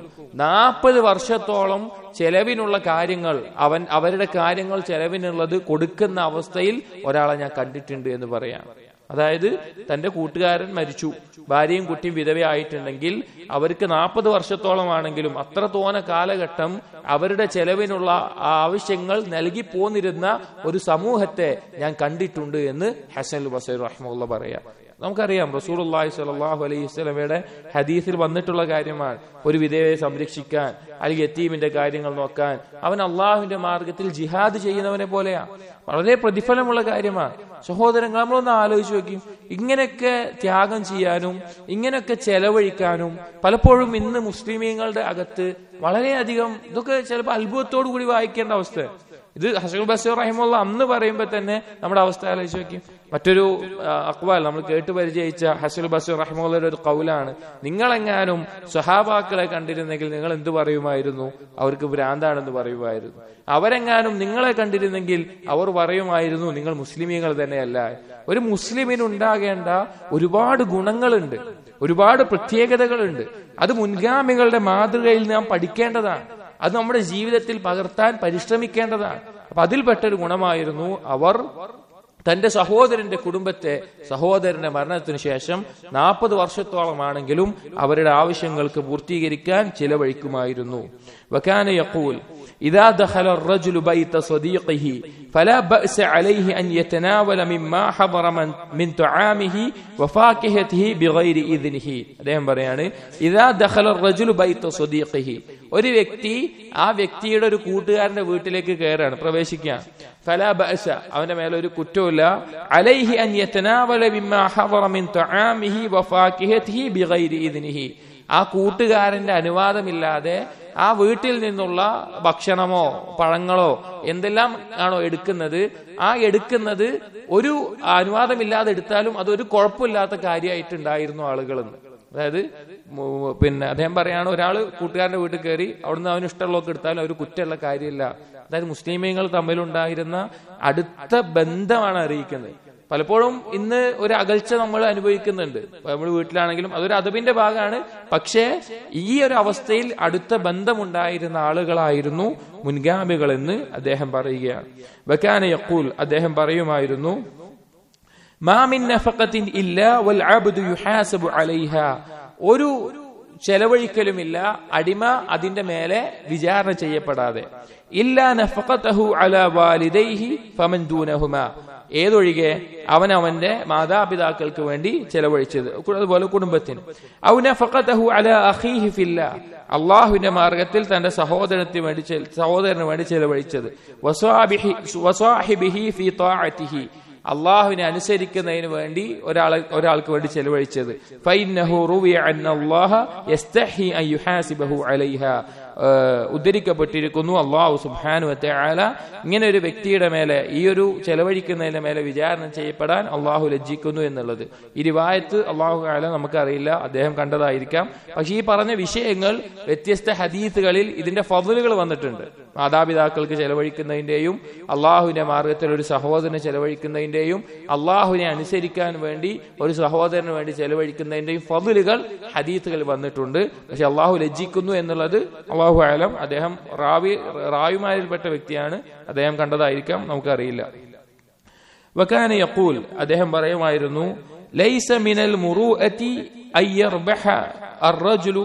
40 വർഷത്തോളം ചെലവിനുള്ള കാര്യങ്ങൾ അവരുടെ കാര്യങ്ങൾ ചെലവിനുള്ളത് കൊടുക്കുന്ന അവസ്ഥയിൽ ഒരാളെ ഞാൻ കണ്ടിട്ടുണ്ട് എന്ന് പറയാം. അതായത് തന്റെ കൂട്ടുകാരൻ മരിച്ചു, ഭാര്യയും കുട്ടിയും വിധവയായിട്ടുണ്ടെങ്കിൽ അവർക്ക് 40 വർഷത്തോളമാണെങ്കിലും അത്ര തോന കാലഘട്ടം അവരുടെ ചെലവിനുള്ള ആവശ്യങ്ങൾ നൽകി പോന്നിരുന്ന ഒരു സമൂഹത്തെ ഞാൻ കണ്ടിട്ടുണ്ട് എന്ന് ഹസൻ ബസ്രി റഹിമഹുല്ലാഹ് പറയാം. നമുക്കറിയാം, റസൂലുള്ളാഹി സ്വല്ലല്ലാഹു അലൈഹി വസല്ലമയുടെ ഹദീസിൽ വന്നിട്ടുള്ള കാര്യമാണ്, ഒരു വിധവയെ സംരക്ഷിക്കാൻ അല്ലെങ്കിൽ യതീമിന്റെ കാര്യങ്ങൾ നോക്കാൻ അവൻ അള്ളാഹുവിന്റെ മാർഗത്തിൽ ജിഹാദ് ചെയ്യുന്നവനെ പോലെയാണ്. വളരെ പ്രതിഫലമുള്ള കാര്യമാണ്. സഹോദരങ്ങൾ, നമ്മളൊന്ന് ആലോചിച്ച് നോക്കും, ഇങ്ങനെയൊക്കെ ത്യാഗം ചെയ്യാനും ഇങ്ങനെയൊക്കെ ചെലവഴിക്കാനും പലപ്പോഴും ഇന്ന് മുസ്ലിമീങ്ങളുടെ അകത്ത് വളരെയധികം ഇതൊക്കെ ചിലപ്പോൾ അത്ഭുതത്തോടു കൂടി വായിക്കേണ്ട അവസ്ഥ. ഇത് ഹസൻ ബസ്രി റഹിമഹുല്ലാഹ് അന്ന് പറയുമ്പോൾ തന്നെ നമ്മുടെ അവസ്ഥ ആലോചിച്ച് നോക്കും. മറ്റൊരു അഖ്വാൽ നമ്മൾ കേട്ട് പരിചയിച്ച ഹസൻ ബസ്രി റഹിമഹുള്ളയുടെ ഒരു ഖൗലാണ്, നിങ്ങളെങ്ങാനും സ്വഹാബാക്കളെ കണ്ടിരുന്നെങ്കിൽ നിങ്ങൾ എന്ത് പറയുമായിരുന്നു? അവർക്ക് ഭ്രാന്താണെന്ന് പറയുമായിരുന്നു. അവരെങ്ങാനും നിങ്ങളെ കണ്ടിരുന്നെങ്കിൽ അവർ പറയുമായിരുന്നു നിങ്ങൾ മുസ്ലിമീങ്ങൾ തന്നെയല്ല. ഒരു മുസ്ലിമിനുണ്ടാകേണ്ട ഒരുപാട് ഗുണങ്ങളുണ്ട്, ഒരുപാട് പ്രത്യേകതകളുണ്ട്. അത് മുൻഗാമികളുടെ മാതൃകയിൽ നാം പഠിക്കേണ്ടതാണ്. അത് നമ്മുടെ ജീവിതത്തിൽ പകർത്താൻ പരിശ്രമിക്കേണ്ടതാണ്. അപ്പൊ അതിൽപ്പെട്ടൊരു ഗുണമായിരുന്നു അവർ തന്റെ സഹോദരന്റെ കുടുംബത്തെ സഹോദരന്റെ മരണത്തിനു ശേഷം 40 വർഷത്തോളമാണെങ്കിലും അവരുടെ ആവശ്യങ്ങൾക്ക് പൂർത്തീകരിക്കാൻ ചിലവഴിക്കുമായിരുന്നു. വകാന യഖൂൽ ഇദാ ദഖല الرجل بيت صديقه فلا بأس عليه أن يتناول مما حضر من طعامه وفاكهته بغير إذنه. അദ്ദേഹം പറയാണ് ഇദാ ദഖല الرجل بيت صديقه, ഒരു വ്യക്തി ആ വ്യക്തിയുടെ ഒരു കൂട്ടുകാരന്റെ വീട്ടിലേക്ക് കയറാണ്, പ്രവേശിക്കാൻ. ഫലാ ബഅസ, അവന്റെ മേലെ ഒരു കുറ്റവുമില്ല. അലൈഹി അൻ യതനാവല മിമ്മാ ഹദറ മിൻ തആമിഹി വഫാകിഹതിഹി ബിഗൈരി ഇദ്നിഹി, ആ കൂട്ടുകാരന്റെ അനുവാദമില്ലാതെ ആ വീട്ടിൽ നിന്നുള്ള ഭക്ഷണമോ പഴങ്ങളോ എന്തെല്ലാം ആണോ എടുക്കുന്നത്, ആ എടുക്കുന്നത് ഒരു അനുവാദമില്ലാതെ എടുത്താലും അതൊരു കുഴപ്പമില്ലാത്ത കാര്യമായിട്ടുണ്ടായിരുന്നു ആളുകളെന്ന്. അതായത് അദ്ദേഹം പറയാണ്, ഒരാള് കൂട്ടുകാരന്റെ വീട്ടിൽ കയറി അവിടുന്ന് അവന് ഇഷ്ടമുള്ളതൊക്കെ എടുത്താലും ഒരു കുറ്റമുള്ള കാര്യമില്ല. അതായത് മുസ്ലിമീങ്ങൾ തമ്മിലുണ്ടായിരുന്ന അടുത്ത ബന്ധമാണ് അറിയിക്കുന്നത്. പലപ്പോഴും ഇന്ന് ഒരു അകൽച്ച നമ്മൾ അനുഭവിക്കുന്നുണ്ട്. നമ്മൾ വീട്ടിലാണെങ്കിലും അതൊരു അദബിന്റെ ഭാഗമാണ്. പക്ഷേ ഈ ഒരു അവസ്ഥയിൽ അടുത്ത ബന്ധമുണ്ടായിരുന്ന ആളുകളായിരുന്നു മുൻഗാമികൾ എന്ന് അദ്ദേഹം പറയുകയാണ്. വകാന യഖൂൽ, അദ്ദേഹം പറയുമായിരുന്നു, മാ മിൻ നഫഖത്തിൻ ഇല്ലാ വൽ അബ്ദു യുഹാസബു അലൈഹാ, ഒരു ചെലവഴിക്കലുമില്ല അടിമ അതിന്റെ മേലെ വിചാരണ ചെയ്യപ്പെടാതെ. ഇല്ലാ നഫഖതഹു അലാ വാലിദൈഹി ഫമൻ ദൂനഹുമാ, ഏതൊഴികെ അവൻ അവന്റെ മാതാപിതാക്കൾക്ക് വേണ്ടി ചെലവഴിച്ചത്, അതുപോലെ കുടുംബത്തിന്. ഔ നഫഖതഹു അലാ അഖീഹി ഫില്ലാ, അല്ലാഹുവിന്റെ മാർഗത്തിൽ തന്റെ സഹോദരന് വേണ്ടി ചെലവഴിച്ചത്. വസാഹിബിഹി ഫീ ത്വാഅതിഹി, അള്ളാഹുവിനെ അനുസരിക്കുന്നതിന് വേണ്ടി ഒരാൾക്ക് വേണ്ടി ചെലവഴിച്ചത്. ഫഇന്നഹു റുവിയ അന്നല്ലാഹ യസ്തഹി അൻ യുഹാസിബഹു അലൈഹാ, ഉദ്ധരിക്കപ്പെട്ടിരിക്കുന്നു അല്ലാഹു സുബ്ഹാനഹു വ തആല ഇങ്ങനെ ഒരു വ്യക്തിയുടെ മേലെ, ഈ ഒരു ചെലവഴിക്കുന്നതിന്റെ മേലെ വിചാരണ ചെയ്യപ്പെടാൻ അള്ളാഹു ലജ്ജിക്കുന്നു എന്നുള്ളത്. ഈ റിവായത്ത് അല്ലാഹു തആല നമുക്കറിയില്ല, അദ്ദേഹം കണ്ടതായിരിക്കാം. പക്ഷെ ഈ പറഞ്ഞ വിഷയങ്ങൾ വ്യത്യസ്ത ഹദീസുകളിൽ ഇതിന്റെ ഫضലുകൾ വന്നിട്ടുണ്ട്. മാതാപിതാക്കൾക്ക് ചെലവഴിക്കുന്നതിന്റെയും അള്ളാഹുവിന്റെ മാർഗത്തിൽ ഒരു സഹോദരന് ചെലവഴിക്കുന്നതിന്റെയും അള്ളാഹുവിനെ അനുസരിക്കാൻ വേണ്ടി ഒരു സഹോദരന് വേണ്ടി ചെലവഴിക്കുന്നതിന്റെയും ഫضലുകൾ ഹദീസുകൾ വന്നിട്ടുണ്ട്. പക്ഷെ അള്ളാഹു ലജ്ജിക്കുന്നു എന്നുള്ളത് അല്ലാഹു അഅലം, അദ്ദേഹം റാവിമാരിൽപ്പെട്ട വ്യക്തിയാണ്, അദ്ദേഹം കണ്ടതായിരിക്കാം, നമുക്കറിയില്ല. വകാന യഖൂൽ, അദ്ദേഹം പറയുമായിരുന്നു, ലൈസ മിനൽ മുറൂഅതി അയ്യർബഹ അർറജുലു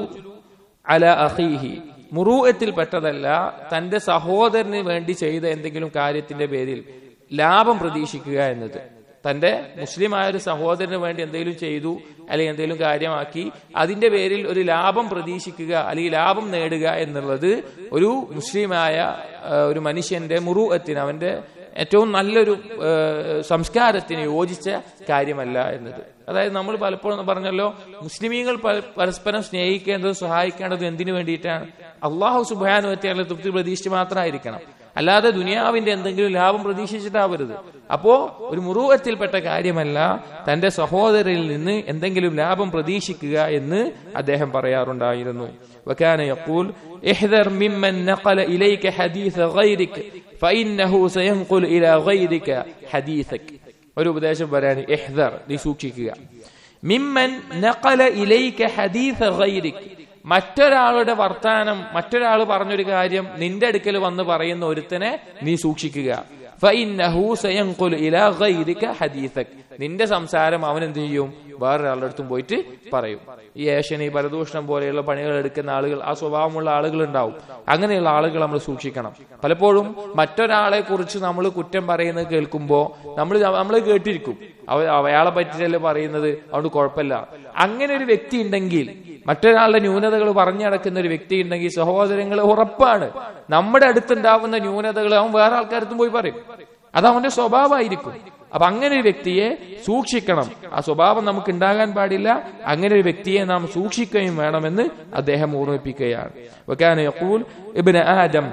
അലാ അഖീഹി, മുറൂഅത്തിൽ പെട്ടതല്ല തന്റെ സഹോദരന് വേണ്ടി ചെയ്ത എന്തെങ്കിലും കാര്യത്തിന്റെ പേരിൽ ലാഭം പ്രതീക്ഷിക്കുക എന്നത്. തന്റെ മുസ്ലിമായ ഒരു സഹോദരന് വേണ്ടി എന്തെങ്കിലും ചെയ്തു അല്ലെങ്കിൽ എന്തെങ്കിലും കാര്യമാക്കി അതിന്റെ പേരിൽ ഒരു ലാഭം പ്രതീക്ഷിക്കുക അല്ലെങ്കിൽ ലാഭം നേടുക എന്നുള്ളത് ഒരു മുസ്ലിമായ ഒരു മനുഷ്യന്റെ മുറൂഅത്തിന്, അവന്റെ ഏറ്റവും നല്ലൊരു സംസ്കാരത്തിന് യോജിച്ച കാര്യമല്ല എന്നത്. അതായത് നമ്മൾ പലപ്പോഴും പറഞ്ഞല്ലോ, മുസ്ലിമീങ്ങൾ പരസ്പരം സ്നേഹിക്കേണ്ടതും സഹായിക്കേണ്ടതും എന്തിനു വേണ്ടിയിട്ടാണ്? അള്ളാഹു സുബ്ഹാനഹു വ തആല തൃപ്തി പ്രതീക്ഷിച്ച് മാത്രമായിരിക്കണം, അല്ലാതെ ദുനിയാവിന്റെ എന്തെങ്കിലും ലാഭം പ്രതീക്ഷിച്ചിട്ടാവരുത്. അപ്പോ ഒരു മുറൂഅത്തിൽപ്പെട്ട കാര്യമല്ല തന്റെ സഹോദരനിൽ നിന്ന് എന്തെങ്കിലും ലാഭം പ്രതീക്ഷിക്കുക എന്ന് അദ്ദേഹം പറയാറുണ്ടായിരുന്നു. വകാന യഖൂൽ ഇഹ്ദർ മിമ്മൻ നഖല ഇലൈക ഹദീസ ഗൈരിക ഫഇന്നഹു സയൻഖുൽ ഇലാ ഗൈരിക ഹദീസക. ഒരു ഉപദേശം പറയാണ്, ഇഹ്ദർ, നീ സൂക്ഷിക്കുക. മിമ്മൻ നഖല ഇലൈക ഹദീസ ഗൈരിക, മറ്റൊരാളുടെ വർത്താനം, മറ്റൊരാൾ പറഞ്ഞൊരു കാര്യം നിന്റെ അടുക്കൽ വന്ന് പറയുന്ന ഒരുത്തനെ നീ സൂക്ഷിക്കുക. ഫഇന്നഹു സയൻഖുൽ ഇലാ ഗൈരിക ഹദീസക, നിന്റെ സംസാരം അവൻ എന്ത് ചെയ്യും? വേറൊരാളുടെ അടുത്തും പോയിട്ട് പറയും. ഈ ഏഷ്യന്, ഈ പരദൂഷണം പോലെയുള്ള പണികൾ എടുക്കുന്ന ആളുകൾ, ആ സ്വഭാവമുള്ള ആളുകൾ ഉണ്ടാവും. അങ്ങനെയുള്ള ആളുകൾ നമ്മൾ സൂക്ഷിക്കണം. പലപ്പോഴും മറ്റൊരാളെ കുറിച്ച് നമ്മൾ കുറ്റം പറയുന്നത് കേൾക്കുമ്പോൾ നമ്മൾ കേട്ടിരിക്കും, അയാളെ പറ്റിയല്ലേ പറയുന്നത്, അതുകൊണ്ട് കുഴപ്പമില്ല. അങ്ങനെ ഒരു വ്യക്തി ഉണ്ടെങ്കിൽ, മറ്റൊരാളുടെ ന്യൂനതകൾ പറഞ്ഞു നടക്കുന്ന ഒരു വ്യക്തി ഉണ്ടെങ്കിൽ, സഹോദരങ്ങൾ, ഉറപ്പാണ് നമ്മുടെ അടുത്തുണ്ടാവുന്ന ന്യൂനതകൾ അവൻ വേറെ ആൾക്കാരത്തും പോയി പറയും. അത് അവന്റെ സ്വഭാവമായിരിക്കും. അപ്പൊ അങ്ങനെ ഒരു വ്യക്തിയെ സൂക്ഷിക്കണം. ആ സ്വഭാവം നമുക്ക് ഉണ്ടാകാൻ പാടില്ല. അങ്ങനെ ഒരു വ്യക്തിയെ നാം സൂക്ഷിക്കുകയും വേണമെന്ന് അദ്ദേഹം ഓർമ്മിപ്പിക്കുകയാണ്. വകാന യഖൂൽ ഇബ്നു ആദം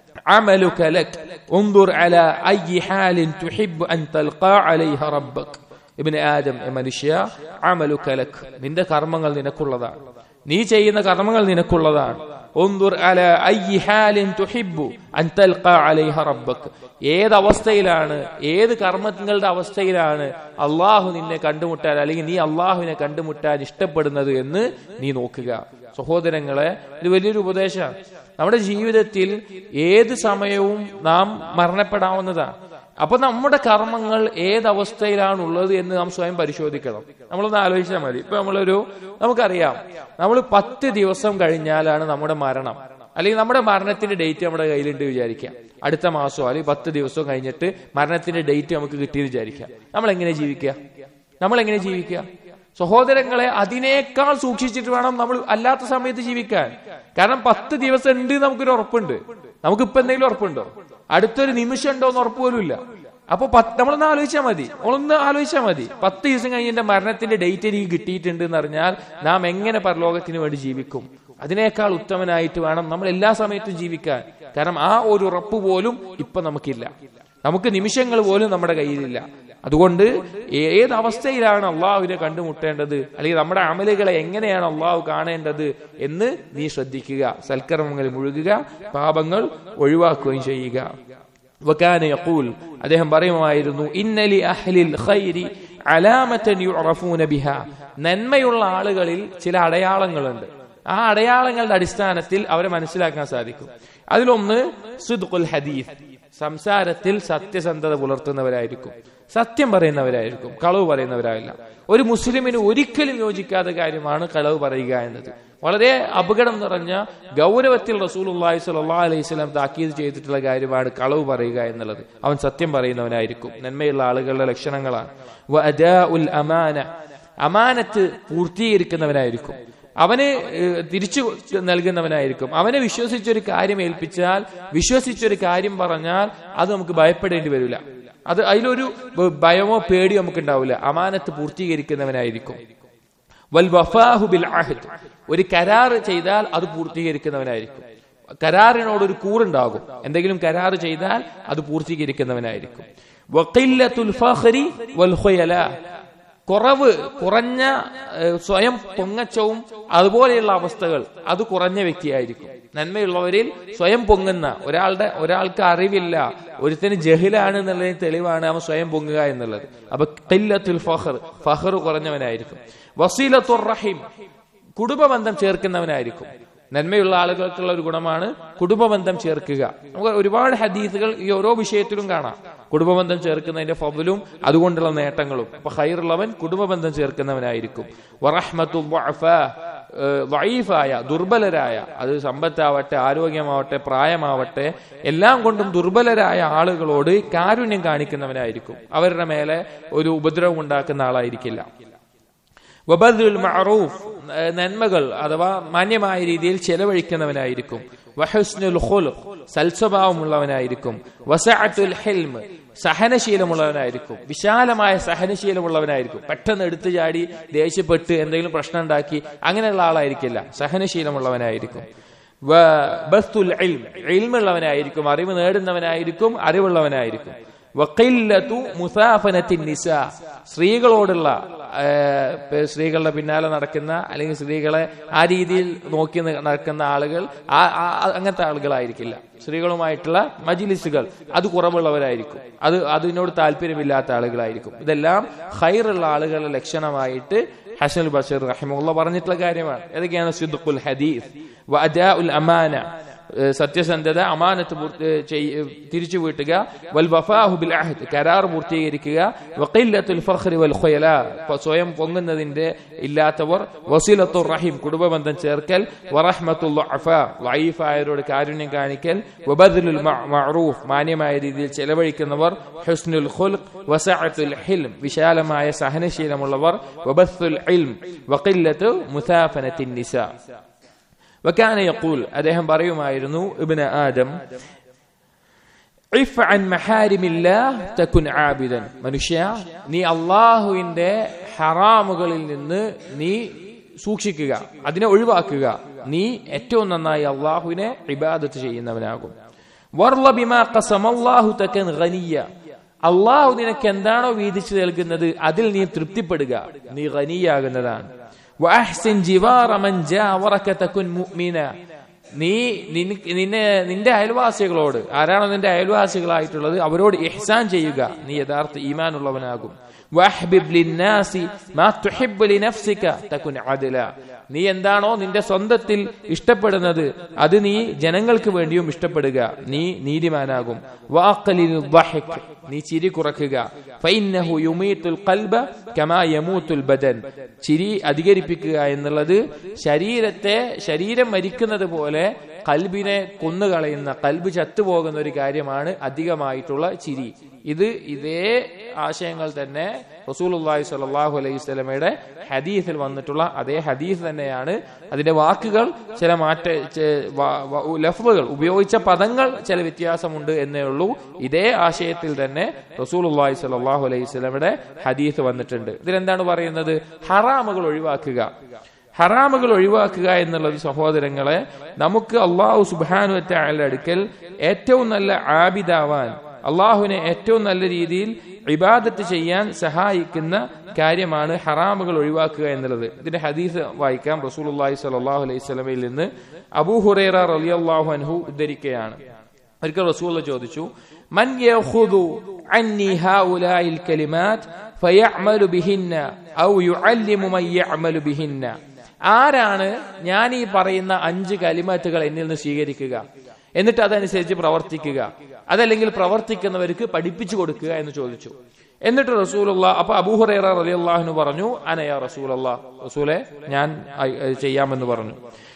അമലുക ലക് ഉൻദുർ അലാ അയ്യി ഹാലിൻ തുഹിബ്ബു അൻ തൽഖാ അലൈഹ റബ്ബക. ഇബ്നു ആദം, മനുഷ്യ, അമലുക ലക്, നിന്റെ കർമ്മങ്ങൾ നിനക്കുള്ളതാണ്, നീ ചെയ്യുന്ന കർമ്മങ്ങൾ നിനക്കുള്ളതാണ്. ഉൻദുർ അലാ അയ്യി ഹാലിൻ തുഹിബ്ബു അൻ തൽഖാ അലൈഹ റബ്ബക, ഏതവസ്ഥയിലാണ്, ഏത് കർമ്മങ്ങളുടെ അവസ്ഥയിലാണ് അള്ളാഹു നിന്നെ കണ്ടുമുട്ടാൻ, അല്ലെങ്കിൽ നീ അള്ളാഹുവിനെ കണ്ടുമുട്ടാൻ ഇഷ്ടപ്പെടുന്നത് എന്ന് നീ നോക്കുക. സഹോദരങ്ങളെ, ഇത് വലിയൊരു ഉപദേശമാണ്. നമ്മുടെ ജീവിതത്തിൽ ഏത് സമയവും നാം മരണപ്പെടാവുന്നതാണ്. അപ്പൊ നമ്മുടെ കർമ്മങ്ങൾ ഏതവസ്ഥയിലാണുള്ളത് എന്ന് നാം സ്വയം പരിശോധിക്കണം. നമ്മളൊന്ന് ആലോചിച്ചാൽ മതി. ഇപ്പൊ നമുക്കറിയാം, നമ്മൾ 10 ദിവസം കഴിഞ്ഞാലാണ് നമ്മുടെ മരണം, അല്ലെങ്കിൽ നമ്മുടെ മരണത്തിന്റെ ഡേറ്റ് നമ്മുടെ കയ്യിലുണ്ട് വിചാരിക്കാം. അടുത്ത മാസമോ അല്ലെങ്കിൽ 10 ദിവസവും കഴിഞ്ഞിട്ട് മരണത്തിന്റെ ഡേറ്റ് നമുക്ക് കിട്ടിയെന്ന് വിചാരിക്കാം. നമ്മളെങ്ങനെ ജീവിക്കുക? സഹോദരങ്ങളെ, അതിനേക്കാൾ സൂക്ഷിച്ചിട്ട് വേണം നമ്മൾ അല്ലാത്ത സമയത്ത് ജീവിക്കാൻ. കാരണം 10 ദിവസം ഉണ്ട് നമുക്കൊരു ഉറപ്പുണ്ട്. നമുക്കിപ്പോ എന്തെങ്കിലും ഉറപ്പുണ്ടോ? അടുത്തൊരു നിമിഷം ഉണ്ടോ എന്ന് ഉറപ്പ് പോലും ഇല്ല. അപ്പൊ നമ്മളൊന്ന് ആലോചിച്ചാൽ മതി. 10 ദിവസം കഴിഞ്ഞ് എന്റെ മരണത്തിന്റെ ഡേറ്റ് എനിക്ക് കിട്ടിയിട്ടുണ്ട് എന്ന് പറഞ്ഞാൽ നാം എങ്ങനെ പരലോകത്തിന് വേണ്ടി ജീവിക്കും? അതിനേക്കാൾ ഉത്തമനായിട്ട് വേണം നമ്മൾ എല്ലാ സമയത്തും ജീവിക്കാൻ. കാരണം ആ ഒരു ഉറപ്പ് പോലും ഇപ്പൊ നമുക്കില്ല. നമുക്ക് നിമിഷങ്ങൾ പോലും നമ്മുടെ കയ്യിലില്ല. അതുകൊണ്ട് ഏത് അവസ്ഥയിലാണ് അള്ളാഹുവിനെ കണ്ടുമുട്ടേണ്ടത്, അല്ലെങ്കിൽ നമ്മുടെ അമലുകളെ എങ്ങനെയാണ് അള്ളാഹു കാണേണ്ടത് എന്ന് നീ ശ്രദ്ധിക്കുക. സൽക്കർമ്മങ്ങളിൽ മുഴുകുക, പാപങ്ങൾ ഒഴിവാക്കുകയും ചെയ്യുക. വകാന യഖൂൽ, അദ്ദേഹം പറയുമായിരുന്നു, ഇന്നലി അഹ്ലിൽ ഖൈരി അലാമതൻ യുറഫൂന ബിഹാ, നന്മയുള്ള ആളുകളിൽ ചില അടയാളങ്ങളുണ്ട്. ആ അടയാളങ്ങളുടെ അടിസ്ഥാനത്തിൽ അവരെ മനസ്സിലാക്കാൻ സാധിക്കും. അതിലൊന്ന് സിദ്ഖുൽ ഹദീസ്, സംസാരത്തിൽ സത്യസന്ധത പുലർത്തുന്നവരായിരിക്കും, സത്യം പറയുന്നവരായിരിക്കും, കളവ് പറയുന്നവരായില്ല. ഒരു മുസ്ലിമിന് ഒരിക്കലും യോജിക്കാത്ത കാര്യമാണ് കളവ് പറയുക എന്നത്. വളരെ അപകടം നിറഞ്ഞ ഗൗരവത്തിൽ റസൂലുള്ളാഹി സ്വല്ലല്ലാഹു അലൈഹി വസല്ലം താക്കീത് ചെയ്തിട്ടുള്ള കാര്യമാണ് കളവ് പറയുക എന്നുള്ളത്. അവൻ സത്യം പറയുന്നവനായിരിക്കും. നന്മയുള്ള ആളുകളുടെ ലക്ഷണങ്ങളാണ്. വഅദാഉൽ അമാന, അമാനത്ത് പൂർത്തീകരിക്കുന്നവനായിരിക്കും. അവന് തിരിച്ചു നൽകുന്നവനായിരിക്കും. അവനെ വിശ്വസിച്ചൊരു കാര്യം ഏൽപ്പിച്ചാൽ, വിശ്വസിച്ചൊരു കാര്യം പറഞ്ഞാൽ അത് നമുക്ക് ഭയപ്പെടേണ്ടി വരില്ല. അതിലൊരു ഭയമോ പേടിയോ നമുക്ക് ഉണ്ടാവില്ല. അമാനത്ത് പൂർത്തീകരിക്കുന്നവനായിരിക്കും. വൽ വഫാഹു ബിൽ അഹദ്, ഒരു കരാർ ചെയ്താൽ അത് പൂർത്തീകരിക്കുന്നവനായിരിക്കും. കരാറിനോടൊരു കൂറുണ്ടാകും. എന്തെങ്കിലും കരാർ ചെയ്താൽ അത് പൂർത്തീകരിക്കുന്നവനായിരിക്കും. വഖില്ലത്തുൽ ഫഖ്രി വൽ ഖുയല, കുറഞ്ഞ സ്വയം പൊങ്ങച്ചവും അതുപോലെയുള്ള അവസ്ഥകൾ അത് കുറഞ്ഞ വ്യക്തിയായിരിക്കും. നന്മയുള്ളവരിൽ സ്വയം പൊങ്ങുന്ന ഒരാൾക്ക് അറിവില്ല, ഒരുത്തന് ജഹിലാണ് എന്നുള്ളതിന് തെളിവാണ് അവൻ സ്വയം പൊങ്ങുക എന്നുള്ളത്. അപ്പൊ ഖില്ലത്തുൽ ഫഖർ കുറഞ്ഞവനായിരിക്കും. വസീലത്തുർ റഹീം, കുടുംബബന്ധം ചേർക്കുന്നവനായിരിക്കും. നന്മയുള്ള ആളുകൾക്കുള്ള ഒരു ഗുണമാണ് കുടുംബബന്ധം ചേർക്കുക. നമുക്ക് ഒരുപാട് ഹദീസുകൾ ഈ ഓരോ വിഷയത്തിലും കാണാം, കുടുംബബന്ധം ചേർക്കുന്നതിന്റെ ഫضലും അതുകൊണ്ടുള്ള നേട്ടങ്ങളും. അപ്പൊ ഖൈറുള്ളവൻ കുടുംബബന്ധം ചേർക്കുന്നവനായിരിക്കും. വറഹ്മത്തുൽ ദുഅഫാ, ദഈഫായ ദുർബലരായ, അത് സമ്പത്താവട്ടെ, ആരോഗ്യമാവട്ടെ, പ്രായമാവട്ടെ, എല്ലാം കൊണ്ടും ദുർബലരായ ആളുകളോട് കാരുണ്യം കാണിക്കുന്നവനായിരിക്കും. അവരുടെ മേലെ ഒരു ഉപദ്രവം ഉണ്ടാക്കുന്ന ആളായിരിക്കില്ല. വബദ്ലുൽ മഅറൂഫ്, നന്മകൾ അഥവാ മാന്യമായ രീതിയിൽ ചെലവഴിക്കുന്നവനായിരിക്കും. വഹുസ്നുൽ ഖുലുഖ്, സൽസ്വഭാവമുള്ളവനായിരിക്കും. വസഅത്തുൽ ഹിൽം, സഹനശീലമുള്ളവനായിരിക്കും. വിശാലമായ സഹനശീലമുള്ളവനായിരിക്കും. പെട്ടെന്ന് എടുത്തു ചാടി ദേഷ്യപ്പെട്ട് എന്തെങ്കിലും പ്രശ്നം ഉണ്ടാക്കി അങ്ങനെയുള്ള ആളായിരിക്കില്ല. സഹനശീലമുള്ളവനായിരിക്കും. വബസ്തുൽ ഇൽം, ഇൽമുള്ളവനായിരിക്കും, അറിവ് നേടുന്നവനായിരിക്കും, അറിവുള്ളവനായിരിക്കും. വഖില്ലതു മുസാഫനത്തിൻ നിസാ, സ്ത്രീകളുടെ പിന്നാലെ നടക്കുന്ന, അല്ലെങ്കിൽ സ്ത്രീകളെ ആ രീതിയിൽ നോക്കി നടക്കുന്ന ആളുകൾ അങ്ങനത്തെ ആളുകളായിരിക്കില്ല. സ്ത്രീകളുമായിട്ടുള്ള മജ്ലിസുകൾ അത് കുറവുള്ളവരായിരിക്കും. അതിനോട് താല്പര്യമില്ലാത്ത ആളുകളായിരിക്കും. ഇതെല്ലാം ഖൈറുള്ള ആളുകളുടെ ലക്ഷണമായിട്ട് ഹസനുൽ ബസരി റഹിമഹുല്ലാഹ് പറഞ്ഞിട്ടുള്ള കാര്യമാണ്. ഏതൊക്കെയാണ്? സിദ്ഖുൽ ഹദീസ്, വഅദാഉൽ അമാന, സത്യസന്ധത, അമാനത്ത് തിരിച്ചു വീട്ടുക. വൽ വഫാഹു ബിൽ അഹദ്, കരാർ പൂർത്തീകരിക്കുക. വഖില്ലത്തുൽ ഫഖ്രി വൽ ഖുയല, സ്വയം പൊങ്ങുന്നതിന്റെ ഇല്ലാത്തവർ. വസിലത്തുർ റഹീം, കുടുംബബന്ധം ചേർക്കൽ. വറഹ്മത്തുൽ ദുഅഫാ, ദഈഫായവരോട് കാരുണ്യം കാണിക്കൽ. വബദ്ലുൽ മഅറൂഫ്, മാന്യമായ രീതിയിൽ ചെലവഴിക്കുന്നവർ. ഹുസ്നുൽ ഖുൽഖ്, വസഅത്തുൽ ഹിൽം, വിശാലമായ സഹനശീലമുള്ളവർ. വബസ്തുൽ ഇൽം, വഖില്ലത്തു മുസാഫനത്തിൻ നിസാ. വകാന യഖൂൽ, അദ്ദേഹം പറയുമായിരുന്നു, ഇബ്നു ആദം ഇഫ് അൻ മഹാരിമില്ലാഹ് തകുൻ ആബിദൻ, മനുഷ്യ നീ അല്ലാഹുവിന്റെ ഹറാമുകളിൽ നിന്ന് നീ സൂക്ഷിക്കുക, അതിനെ ഒഴിവാക്കുക, നീ ഏറ്റവും നന്നായി അല്ലാഹുവിനെ ഇബാദത്ത് ചെയ്യുന്നവനാകും. വർള ബിമാ ഖസമല്ലാഹു തകൻ ഗനിയ, അല്ലാഹു നിനക്ക് എന്താണോ വീതിച്ചു നൽകുന്നത് അതിൽ നീ തൃപ്തിപ്പെടുക, നീ ഗനിയാകുന്നതാണ്. വഅഹ്സിൻ ജിവാറ മൻ ജാവറക തകുൻ മുഅ്മിന, നിന്റെ അയൽവാസികളോട്, ആരാണോ നിന്റെ അയൽവാസികളായിട്ടുള്ളത് അവരോട് ഇഹ്സാൻ ചെയ്യുക, നീ യഥാർത്ഥ ഈമാനുള്ളവനാകും. വഹ്ബിബ് ലിന്നാസി മാ തുഹിബ്ബു ലിനഫ്സിക തകുൻ അദ്ല. നീ എന്താണോ നിന്റെ സ്വന്തത്തിൽ ഇഷ്ടപ്പെടുന്നത് അത് നീ ജനങ്ങൾക്ക് വേണ്ടിയും ഇഷ്ടപ്പെടുക, നീ നീതിമാനാകും. വഅഖലിൽ ദഹക്, നീ ചിരി കുറക്കുക. ഫഇന്നഹു യുമീതുൽ ഖൽബ കമാ യമൂതുൽ ബദൻ, ചിരി അധികരിപ്പിക്കുക എന്നുള്ളത് ശരീരം മരിക്കുന്നത് പോലെ കൽബിനെ കൊന്നുകളയുന്ന, കൽബ് ചത്തുപോകുന്ന ഒരു കാര്യമാണ് അധികമായിട്ടുള്ള ചിരി. ഇതേ ആശയങ്ങൾ തന്നെ റസൂലുള്ളാഹി സ്വല്ലല്ലാഹു അലൈഹി വസല്ലമയുടെ ഹദീസിൽ വന്നിട്ടുള്ള അതേ ഹദീസ് തന്നെയാണ്. അതിന്റെ വാക്കുകൾ ചില ലഫ്ളുകൾ ഉപയോഗിച്ച പദങ്ങൾ ചില വ്യത്യാസമുണ്ട് എന്നേ ഉള്ളൂ. ഇതേ ആശയത്തിൽ തന്നെ റസൂലുള്ളാഹി സ്വല്ലല്ലാഹു അലൈഹി വസല്ലമയുടെ ഹദീസ് വന്നിട്ടുണ്ട്. ഇതിലെന്താണ് പറയുന്നത്? ഹറാമുകൾ ഒഴിവാക്കുക. ഹറാമുകൾ ഒഴിവാക്കുക എന്നുള്ളത് സഹോദരങ്ങളെ, നമുക്ക് അല്ലാഹു സുബ്ഹാനഹു വ തആലയുടെ അടുക്കൽ ഏറ്റവും നല്ല ആബിദാവാൻ, അള്ളാഹുവിനെ ഏറ്റവും നല്ല രീതിയിൽ ഇബാദത്ത് ചെയ്യാൻ സഹായിക്കുന്ന കാര്യമാണ് ഹറാമുകൾ ഒഴിവാക്കുക എന്നുള്ളത്. ഇതിന്റെ ഹദീസ് വായിക്കാം. റസൂലുള്ളാഹി സ്വല്ലല്ലാഹു അലൈഹി വസല്ലമയിൽ നിന്ന് അബൂ ഹുറൈറ റളിയല്ലാഹു അൻഹു ഉദ്ധരിക്കുകയാണ്. ഒരിക്കൽ റസൂലുള്ളാഹി ചോദിച്ചു, മൻ യഖുദു അന്നി ഹൗലാഇൽ കലിമാത് ഫയഅമലു ബിഹിന്ന ഔ യുഅല്ലിമു മൻ യഅമലു ബിഹിന്ന, ആരാണ് ഞാൻ ഈ പറയുന്ന 5 കലിമാത്തുകൾ എന്നിൽ നിന്ന് സ്വീകരിക്കുക, എന്നിട്ട് അതനുസരിച്ച് പ്രവർത്തിക്കുക, അതല്ലെങ്കിൽ പ്രവർത്തിക്കുന്നവർക്ക് പഠിപ്പിച്ചു കൊടുക്കുക എന്ന് ചോദിച്ചു. എന്നിട്ട് റസൂലുള്ളാഹി, അപ്പൊ അബൂ ഹുറൈറ റളിയല്ലാഹു അൻഹു പറഞ്ഞു, അന യാ റസൂലല്ലാഹ്, റസൂലേ ഞാൻ ചെയ്യാമെന്ന് പറഞ്ഞു.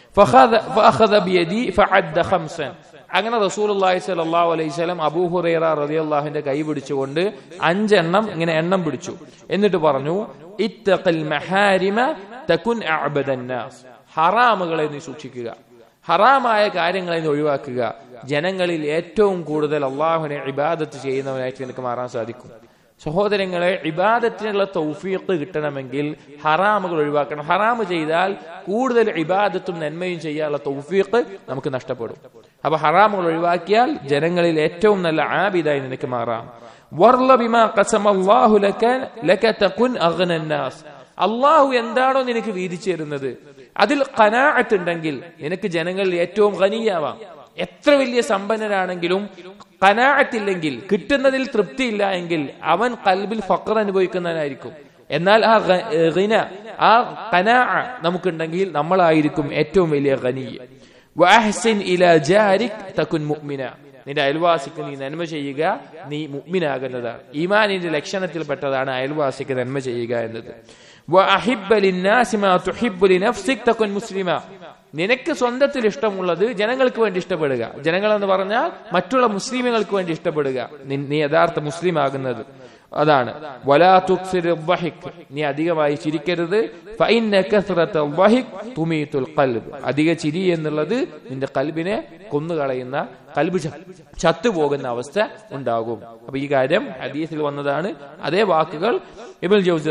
ഫഅഖദ ബിയദി ഫഅദ്ദ ഖംസൻ, അങ്ങനെ റസൂലുള്ളാഹി സ്വല്ലല്ലാഹു അലൈഹി വസല്ലം അബൂ ഹുറൈറ റളിയല്ലാഹുവിന്റെ കൈ പിടിച്ചുകൊണ്ട് 5 എണ്ണം ഇങ്ങനെ എണ്ണം പിടിച്ചു. എന്നിട്ട് പറഞ്ഞു, ഇത്തഖൽ മഹാരിമ തകുൻ അഅബദൻ നാസ്, ഹറാമുകളെ നീ സൂക്ഷിക്കുക, ഹറാമായ കാര്യങ്ങളെ നീ ഒഴിവാക്കുക, ജനങ്ങളിൽ ഏറ്റവും കൂടുതൽ അള്ളാഹുവിനെ ഇബാദത്ത് ചെയ്യുന്നവനായിട്ട് നിനക്ക് മാറാൻ സാധിക്കും. സഹോദരങ്ങളെ, ഇബാദത്തിനുള്ള തൗഫീഖ് കിട്ടണമെങ്കിൽ ഹറാമുകൾ ഒഴിവാക്കണം. ഹറാമ് ചെയ്താൽ കൂടുതൽ ഇബാദത്തും നന്മയും ചെയ്യാനുള്ള തൗഫീഖ് നമുക്ക് നഷ്ടപ്പെടും. അപ്പൊ ഹറാമുകൾ ഒഴിവാക്കിയാൽ ജനങ്ങളിൽ ഏറ്റവും നല്ല ആബിദായി നിനക്ക് മാറാം. വർള ബിമാ ഖസമല്ലാഹു ലക തകുൻ അഗ്നൻ നാസ്, അള്ളാഹു എന്താണോ നിനക്ക് വീതിച്ചു തരുന്നത് അതിൽ ഖനാഅത്ത് ഉണ്ടെങ്കിൽ നിനക്ക് ജനങ്ങളിൽ ഏറ്റവും ഖനിയാവാം. എത്ര വലിയ സമ്പന്നനാണെങ്കിലും ഖനാഅത്തില്ലെങ്കിൽ, കിട്ടുന്നതിൽ തൃപ്തിയില്ല എങ്കിൽ അവൻ ഖൽബിൽ ഫഖർ അനുഭവിക്കുന്നവനായിരിക്കും. എന്നാൽ ആ ഖിന, ആ ഖനാഅ നമുക്കുണ്ടെങ്കിൽ നമ്മളായിരിക്കും ഏറ്റവും വലിയ ഖനി. വഅഹ്സിൻ ഇലാ ജാരിക് തകുൻ മുഅ്മിന, നിന്റെ അയൽവാസിക്ക് നീ നന്മ ചെയ്യുക, നീ മുഅ്മിനാകുന്നതാണ്. ഈമാനിന്റെ ലക്ഷണത്തിൽപ്പെട്ടതാണ് അയൽവാസിക്ക് നന്മ ചെയ്യുക എന്നത്. വഅഹിബ്ബ ലിന്നാസി മാ തുഹിബ്ബു ലിനഫ്സിക് തകുൻ മുസ്ലിമ, നിനക്ക് സ്വന്തത്തിൽ ഇഷ്ടമുള്ളത് ജനങ്ങൾക്ക് വേണ്ടി ഇഷ്ടപ്പെടുക. ജനങ്ങൾ എന്ന് പറഞ്ഞാൽ മറ്റുള്ള മുസ്ലിമുകൾക്ക് വേണ്ടി ഇഷ്ടപ്പെടുക, നീ യഥാർത്ഥ മുസ്ലിം ആകുന്നത് അതാണ്. വലാ തുക്സിറു ദഹിക്, നീ അധികമായി ചിരിക്കരുത്. ഫഇന്ന കസ്റത്തുൽ ദഹിക് തുമീതുൽ ഖൽബ്, അധിക ചിരി എന്നുള്ളത് നിന്റെ കൽബിനെ കൊന്നുകളയുന്ന, കൽബ് ചത്തുപോകുന്ന അവസ്ഥ ഉണ്ടാകും. അപ്പൊ ഈ കാര്യം ഹദീസിൽ വന്നതാണ്. അതേ വാക്കുകൾ ഇബ്നുൽ ജൗസി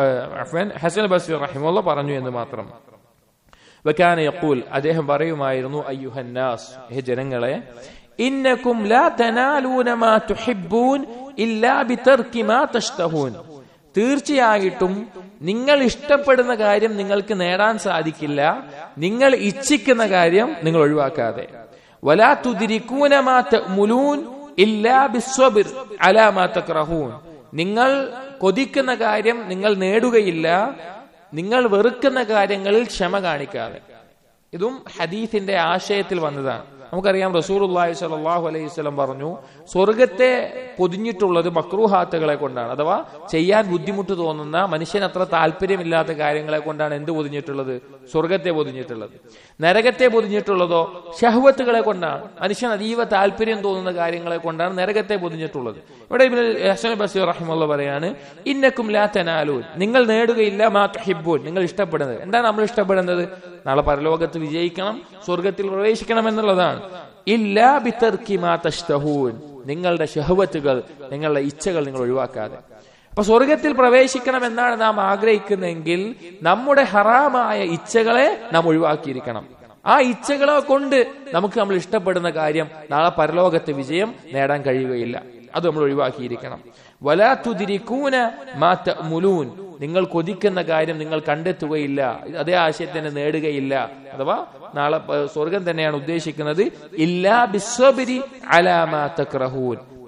ഹസൻ ബസ്രി റഹിമഹുല്ലാഹ് പറഞ്ഞു എന്ന് മാത്രം. വകാന യഖൂൽ, അദ്ദേഹം പറയുമായിരുന്നു, അയ്യുഹന്നാസ്, ഹേ ജനങ്ങളെ, ഇന്നകും ലാ തനാലൂന മാ തുഹിബ്ബൂൻ ഇല്ലാ ബിതർകി മാ തഷ്തഹൂൻ, തീർച്ചയായിട്ടും നിങ്ങൾ ഇഷ്ടപ്പെടുന്ന കാര്യം നിങ്ങൾക്ക് നേടാൻ സാധിക്കില്ല നിങ്ങൾ ഇച്ഛിക്കുന്ന കാര്യം നിങ്ങൾ ഒഴിവാക്കാതെ. വലാ തുദ്രികൂന മാ തഅമുലൂൻ ഇല്ലാ ബിസ്സബ്ർ അലാ മാ തക്റഹൂൻ, നിങ്ങൾ കൊതിക്കുന്ന കാര്യം നിങ്ങൾ നേടുകയില്ല നിങ്ങൾ വെറുക്കുന്ന കാര്യങ്ങളിൽ ക്ഷമ കാണിക്കാതെ. ഇതും ഹദീസിന്റെ ആശയത്തിൽ വന്നതാണ്. നമുക്കറിയാം, റസൂലുള്ളാഹി സ്വല്ലല്ലാഹു അലൈഹി വസല്ലം പറഞ്ഞു, സ്വർഗത്തെ പൊതിഞ്ഞിട്ടുള്ളത് മക്രൂഹാത്തുകളെ കൊണ്ടാണ്, അഥവാ ചെയ്യാൻ ബുദ്ധിമുട്ട് തോന്നുന്ന, മനുഷ്യന് അത്ര താല്പര്യമില്ലാത്ത കാര്യങ്ങളെ കൊണ്ടാണ് എന്ത് പൊതിഞ്ഞിട്ടുള്ളത്? സ്വർഗത്തെ പൊതിഞ്ഞിട്ടുള്ളത്. നരകത്തെ പൊതിഞ്ഞിട്ടുള്ളതോ ശഹ്വത്തുകളെ കൊണ്ടാണ്, മനുഷ്യൻ അതീവ താല്പര്യം തോന്നുന്ന കാര്യങ്ങളെ കൊണ്ടാണ് നരകത്തെ പൊതിഞ്ഞിട്ടുള്ളത്. ഇവിടെ ഇബ്നുൽ ഹസൻ ബസ്രി റഹിമഹുല്ലാഹ് പറയാണ്, ഇന്നക്കും ലാ തനാലൂൻ, നിങ്ങൾ നേടുകയില്ല മാ തുഹിബ്ബൂൻ, നിങ്ങൾ ഇഷ്ടപ്പെടുന്നത്. എന്താണ് നമ്മൾ ഇഷ്ടപ്പെടുന്നത്? നാളെ പരലോകത്ത് വിജയിക്കണം, സ്വർഗത്തിൽ പ്രവേശിക്കണം എന്നുള്ളതാണ്. ഇല്ലാ ബിതർകി മാ തഷ്തഹൂൻ, നിങ്ങളുടെ ശഹ്വത്തുകൾ, നിങ്ങളുടെ ഇച്ഛകൾ നിങ്ങൾ ഒഴിവാക്കാതെ. അപ്പൊ സ്വർഗത്തിൽ പ്രവേശിക്കണം എന്നാണ് നാം ആഗ്രഹിക്കുന്നതെങ്കിൽ നമ്മുടെ ഹറാമായ ഇച്ഛകളെ നാം ഒഴിവാക്കിയിരിക്കണം. ആ ഇച്ഛകളെ കൊണ്ട് നമുക്ക് നമ്മൾ ഇഷ്ടപ്പെടുന്ന കാര്യം നാളെ പരലോകത്തെ വിജയം നേടാൻ കഴിയുകയില്ല. അത് നമ്മൾ ഒഴിവാക്കിയിരിക്കണം. വലാ തുദ്രികൂന മാ തഅമുലൂൻ, നിങ്ങൾ കൊതിക്കുന്ന കാര്യം നിങ്ങൾ കണ്ടെത്തുകയില്ല, അതേ ആശയത്തിനെ നേടുകയില്ല. അഥവാ നാളെ സ്വർഗം തന്നെയാണ് ഉദ്ദേശിക്കുന്നത്. ഇല്ലാ ബിസ്സബ്രി അലാ മാ തക്റഹൂൻ,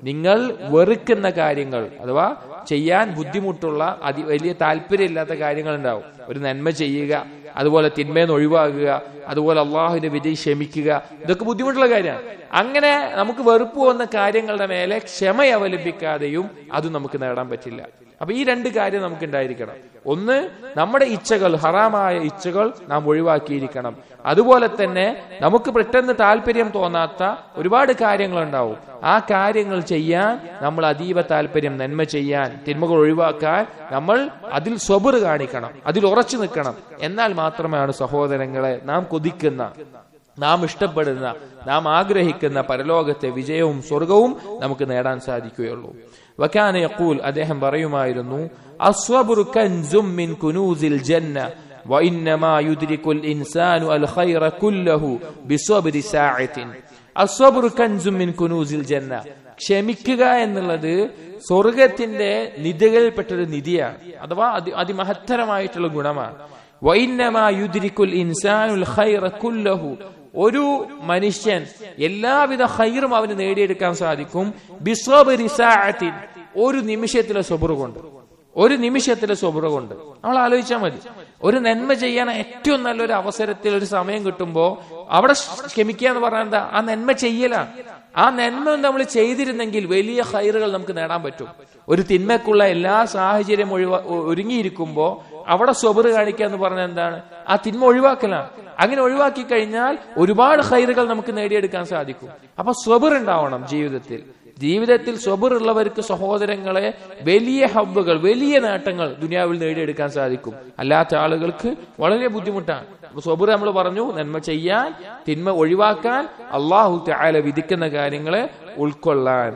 നിങ്ങൾ വെറുക്കുന്ന കാര്യങ്ങൾ അഥവാ ചെയ്യാൻ ബുദ്ധിമുട്ടുള്ള വലിയ താല്പര്യമില്ലാത്ത കാര്യങ്ങൾ ഉണ്ടാവും. ഒരു നന്മ ചെയ്യുക, അതുപോലെ തിന്മയെന്ന് ഒഴിവാക്കുക, അതുപോലെ അള്ളാഹുവിന്റെ വിധി ക്ഷമിക്കുക, ഇതൊക്കെ ബുദ്ധിമുട്ടുള്ള കാര്യമാണ്. അങ്ങനെ നമുക്ക് വെറുപ്പ് വന്ന കാര്യങ്ങളുടെ മേലെ ക്ഷമ അവലംബിക്കാതെയും അത് നമുക്ക് നേടാൻ പറ്റില്ല. അപ്പൊ ഈ രണ്ട് കാര്യം നമുക്ക് ഉണ്ടായിരിക്കണം. ഒന്ന്, നമ്മുടെ ഇച്ഛകൾ, ഹറാമായ ഇച്ഛകൾ നാം ഒഴിവാക്കിയിരിക്കണം. അതുപോലെ തന്നെ നമുക്ക് പെട്ടെന്ന് താല്പര്യം തോന്നാത്ത ഒരുപാട് കാര്യങ്ങളുണ്ടാവും. ആ കാര്യങ്ങൾ ചെയ്യാൻ നമ്മൾ അതീവ താല്പര്യം, നന്മ ചെയ്യാൻ, തിന്മകൾ ഒഴിവാക്കാൻ നമ്മൾ അതിൽ സ്വബർ കാണിക്കണം, അതിൽ ഉറച്ചു നിൽക്കണം. എന്നാൽ മാത്രമാണ് സഹോദരങ്ങളെ നാം കൊതിക്കുന്ന, നാം ഇഷ്ടപ്പെടുന്ന, നാം ആഗ്രഹിക്കുന്ന പരലോകത്തെ വിജയവും സ്വർഗവും നമുക്ക് നേടാൻ സാധിക്കുകയുള്ളൂ. വകാന യഖൂൽ, അദ്ദേഹം പറയുമായിരുന്നു, അസ്വബ്റു കൻസും മിൻ കുനൂസിൽ ജന്ന വഇന്നമാ യുദ്രികുൽ ഇൻസാനു അൽ ഖൈറ കുല്ലഹു ബിസ്വബ്രി സാഅത്തിൻ. അസ്വബ്റു കൻസും മിൻ കുനൂസിൽ ജന്ന, ക്ഷമിക്കുക എന്നുള്ളത് സ്വർഗത്തിന്റെ നിധികളിൽപ്പെട്ടൊരു നിധിയാണ്, അഥവാ അതിമഹത്തരമായിട്ടുള്ള ഗുണമാണ്. വഇന്നമാ യുദ്രികുൽ ഇൻസാനുൽ ഖൈറ കുല്ലഹു, ഒരു മനുഷ്യൻ എല്ലാവിധ ഖൈറും അവന് നേടിയെടുക്കാൻ സാധിക്കും ബിസ്വബ്രി സാഅത്തിൻ, ഒരു നിമിഷത്തിലെ സ്വബർ കൊണ്ട്. ഒരു നിമിഷത്തിലെ സ്വബർ കൊണ്ട് നമ്മൾ ആലോചിച്ചാൽ മതി. ഒരു നന്മ ചെയ്യാൻ ഏറ്റവും നല്ലൊരു അവസരത്തിൽ ഒരു സമയം കിട്ടുമ്പോ അവിടെ ക്ഷമിക്കുക എന്ന് പറഞ്ഞാൽ എന്താ? ആ നന്മ ചെയ്യലാണ്. ആ നന്മ നമ്മൾ ചെയ്തിരുന്നെങ്കിൽ വലിയ ഖൈറുകൾ നമുക്ക് നേടാൻ പറ്റും. ഒരു തിന്മക്കുള്ള എല്ലാ സാഹചര്യം ഒരുങ്ങിയിരിക്കുമ്പോ അവിടെ സ്വബർ കാണിക്കുക എന്ന് പറഞ്ഞാൽ എന്താണ്? ആ തിന്മ ഒഴിവാക്കലാണ്. അങ്ങനെ ഒഴിവാക്കി കഴിഞ്ഞാൽ ഒരുപാട് ഖൈറുകൾ നമുക്ക് നേടിയെടുക്കാൻ സാധിക്കും. അപ്പൊ സ്വബർ ഉണ്ടാവണം ജീവിതത്തിൽ. ജീവിതത്തിൽ സ്വബർ ഉള്ളവർക്ക് സഹോദരങ്ങളെ വലിയ ഹബ്ബുകൾ, വലിയ നേട്ടങ്ങൾ ദുനിയാവിൽ നേടിയെടുക്കാൻ സാധിക്കും. അല്ലാത്ത ആളുകൾക്ക് വളരെ ബുദ്ധിമുട്ടാണ്. സ്വബർ നമ്മൾ പറഞ്ഞു, നന്മ ചെയ്യാൻ, തിന്മ ഒഴിവാക്കാൻ, അല്ലാഹു തആല വിധിക്കുന്ന കാര്യങ്ങളെ ഉൾക്കൊള്ളാൻ.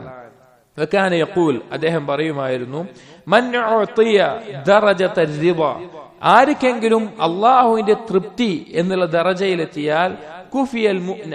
വകാന യഖൂൽ, അദ്ദേഹം പറയുമായിരുന്നു, മൻ ഉഅതിയ ദറജത റിള, ആർക്കെങ്കിലും അല്ലാഹുവിന്റെ തൃപ്തി എന്നുള്ള ദറജയിലെത്തിയാൽ കുഫിയൽ മുഅ്ന,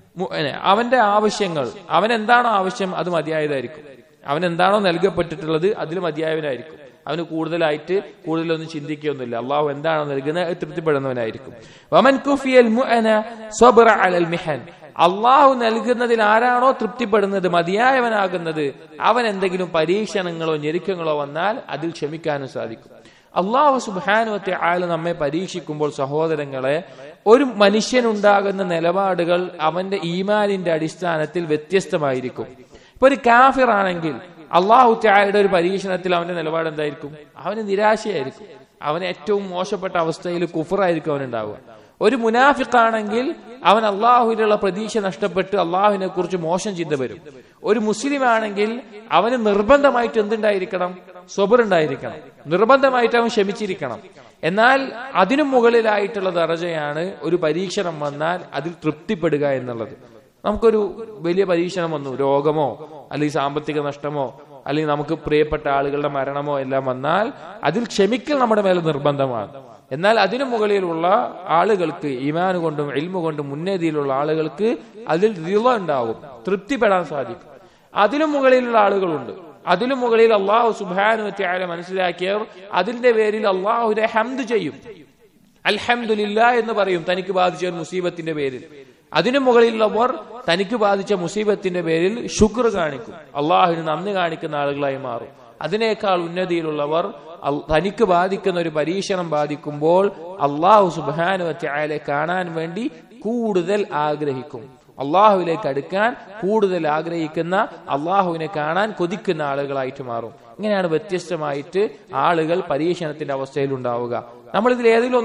അവന്റെ ആവശ്യങ്ങൾ, അവൻ എന്താണോ ആവശ്യം അത് മതിയായതായിരിക്കും. അവൻ എന്താണോ നൽകപ്പെട്ടിട്ടുള്ളത് അതിൽ മതിയായവനായിരിക്കും. അവന് കൂടുതലൊന്നും ചിന്തിക്കുകയൊന്നുമില്ല. അള്ളാഹു എന്താണോ നൽകുന്നത് തൃപ്തിപ്പെടുന്നവനായിരിക്കും. വമൻ കുഫിയൽ മുഅന സ്വബറ അലൽ മിഹൻ, അള്ളാഹു നൽകുന്നതിൽ ആരാണോ തൃപ്തിപ്പെടുന്നത്, മതിയായവനാകുന്നത്, അവൻ എന്തെങ്കിലും പരീക്ഷണങ്ങളോ ഞെരുക്കങ്ങളോ വന്നാൽ അതിൽ ക്ഷമിക്കാനും സാധിക്കും. അള്ളാഹു സുബ്ഹാനഹു വ തആല നമ്മെ പരീക്ഷിക്കുമ്പോൾ സഹോദരങ്ങളെ, ഒരു മനുഷ്യനുണ്ടാകുന്ന നിലപാടുകൾ അവന്റെ ഈമാനിന്റെ അടിസ്ഥാനത്തിൽ വ്യത്യസ്തമായിരിക്കും. ഇപ്പൊ ഒരു കാഫിർ ആണെങ്കിൽ അള്ളാഹു തആലയുടെ ഒരു പരീക്ഷണത്തിൽ അവന്റെ നിലപാട് എന്തായിരിക്കും? അവന് നിരാശയായിരിക്കും. അവന് ഏറ്റവും മോശപ്പെട്ട അവസ്ഥയിൽ കുഫറായിരിക്കും അവനുണ്ടാവുക. ഒരു മുനാഫിഖാണെങ്കിൽ അവൻ അള്ളാഹുവിനുള്ള പ്രതീക്ഷ നഷ്ടപ്പെട്ട് അള്ളാഹുവിനെ കുറിച്ച് മോശം ചിന്ത വരും. ഒരു മുസ്ലിം ആണെങ്കിൽ അവന് നിർബന്ധമായിട്ട് എന്തുണ്ടായിരിക്കണം? സ്വബർ ഉണ്ടായിരിക്കണം. നിർബന്ധമായിട്ട് അവൻ ക്ഷമിച്ചിരിക്കണം. എന്നാൽ അതിനു മുകളിലായിട്ടുള്ള ദറജയാണ് ഒരു പരീക്ഷണം വന്നാൽ അതിൽ തൃപ്തിപ്പെടുക എന്നുള്ളത്. നമുക്കൊരു വലിയ പരീക്ഷണം വന്നു, രോഗമോ അല്ലെങ്കിൽ സാമ്പത്തിക നഷ്ടമോ അല്ലെങ്കിൽ നമുക്ക് പ്രിയപ്പെട്ട ആളുകളുടെ മരണമോ എല്ലാം വന്നാൽ അതിൽ ക്ഷമിക്കൽ നമ്മുടെ മേലെ നിർബന്ധമാണ്. എന്നാൽ അതിനു മുകളിലുള്ള ആളുകൾക്ക്, ഈമാൻ കൊണ്ടും ഇൽമു കൊണ്ടും മുന്നേതിയിലുള്ള ആളുകൾക്ക് അതിൽ റിള ഉണ്ടാവും, തൃപ്തിപ്പെടാൻ സാധിക്കും. അതിനു മുകളിലുള്ള ആളുകളുണ്ട്. അതിനു മുകളിൽ അള്ളാഹു സുബ്ഹാനഹു വ തആല മനസ്സിലാക്കിയവർ അതിന്റെ പേരിൽ അള്ളാഹുവിനെ ഹംദ് ചെയ്യും, അൽഹംദുലില്ലാഹ് എന്ന് പറയും തനിക്ക് ബാധിച്ച ഒരു മുസീബത്തിന്റെ പേരിൽ. അതിനു മുകളിലുള്ളവർ തനിക്ക് ബാധിച്ച മുസീബത്തിന്റെ പേരിൽ ശുക്ർ കാണിക്കും, അള്ളാഹുവിന് നന്ദി കാണിക്കുന്ന ആളുകളായി മാറും. അതിനേക്കാൾ ഉന്നതിയിലുള്ളവർ തനിക്ക് ബാധിക്കുന്ന ഒരു പരീക്ഷണം ബാധിക്കുമ്പോൾ അള്ളാഹു സുബ്ഹാനഹു വ തആലയെ കാണാൻ വേണ്ടി കൂടുതൽ ആഗ്രഹിക്കും. അള്ളാഹുവിലേക്ക് അടുക്കാൻ കൂടുതൽ ആഗ്രഹിക്കുന്ന, അള്ളാഹുവിനെ കാണാൻ കൊതിക്കുന്ന ആളുകളായിട്ട് മാറും. ഇങ്ങനെയാണ് വ്യത്യസ്തമായിട്ട് ആളുകൾ പരീക്ഷണത്തിന്റെ അവസ്ഥയിൽ ഉണ്ടാവുക. നമ്മൾ ഇതിൽ ഏതെങ്കിലും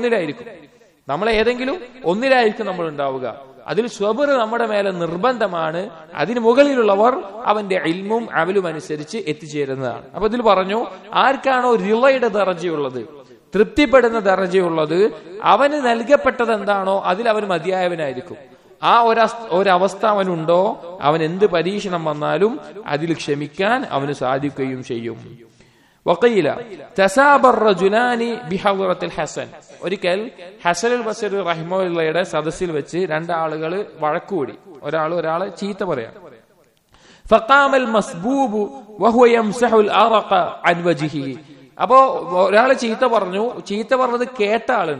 ഒന്നിലായിരിക്കും നമ്മൾ ഉണ്ടാവുക. അതിൽ സ്വബർ നമ്മുടെ മേലെ നിർബന്ധമാണ്. അതിന് മുകളിലുള്ളവർ അവന്റെ ഇൽമും അമലും അനുസരിച്ച് എത്തിച്ചേരുന്നതാണ്. അപ്പൊ ഇതിൽ പറഞ്ഞു, ആർക്കാണോ റിളയുടെ ദറജയുള്ളത്, തൃപ്തിപ്പെടുന്ന ദറജയുള്ളത്, അവന് നൽകപ്പെട്ടത് എന്താണോ അതിൽ അവൻ മതിയായവനായിരിക്കും. ആ ഒരവസ്ഥ അവനുണ്ടോ, അവൻ എന്ത് പരീക്ഷണം വന്നാലും അതിൽ ക്ഷമിക്കാൻ അവന് സാധിക്കുകയും ചെയ്യും. വഖീല തസാബർ റജുലാനി ബിഹദ്റത്തിൽ ഹസൻ, ഒരിക്കൽ ഹസനുൽ ബസ്രി റഹിമഹുള്ളയുടെ സദസ്സിൽ വെച്ച് രണ്ടാളുകൾ വഴക്കുകൂടി. ഒരാളെ ചീത്ത പറയാം. ഫഖാമൽ മസ്ബൂബു വഹുവ യംസഹുൽ അറഖ അൻ വജ്ഹിഹി. അപ്പോ ഒരാള് ചീത്ത പറഞ്ഞത് കേട്ട ആളുണ്ട്.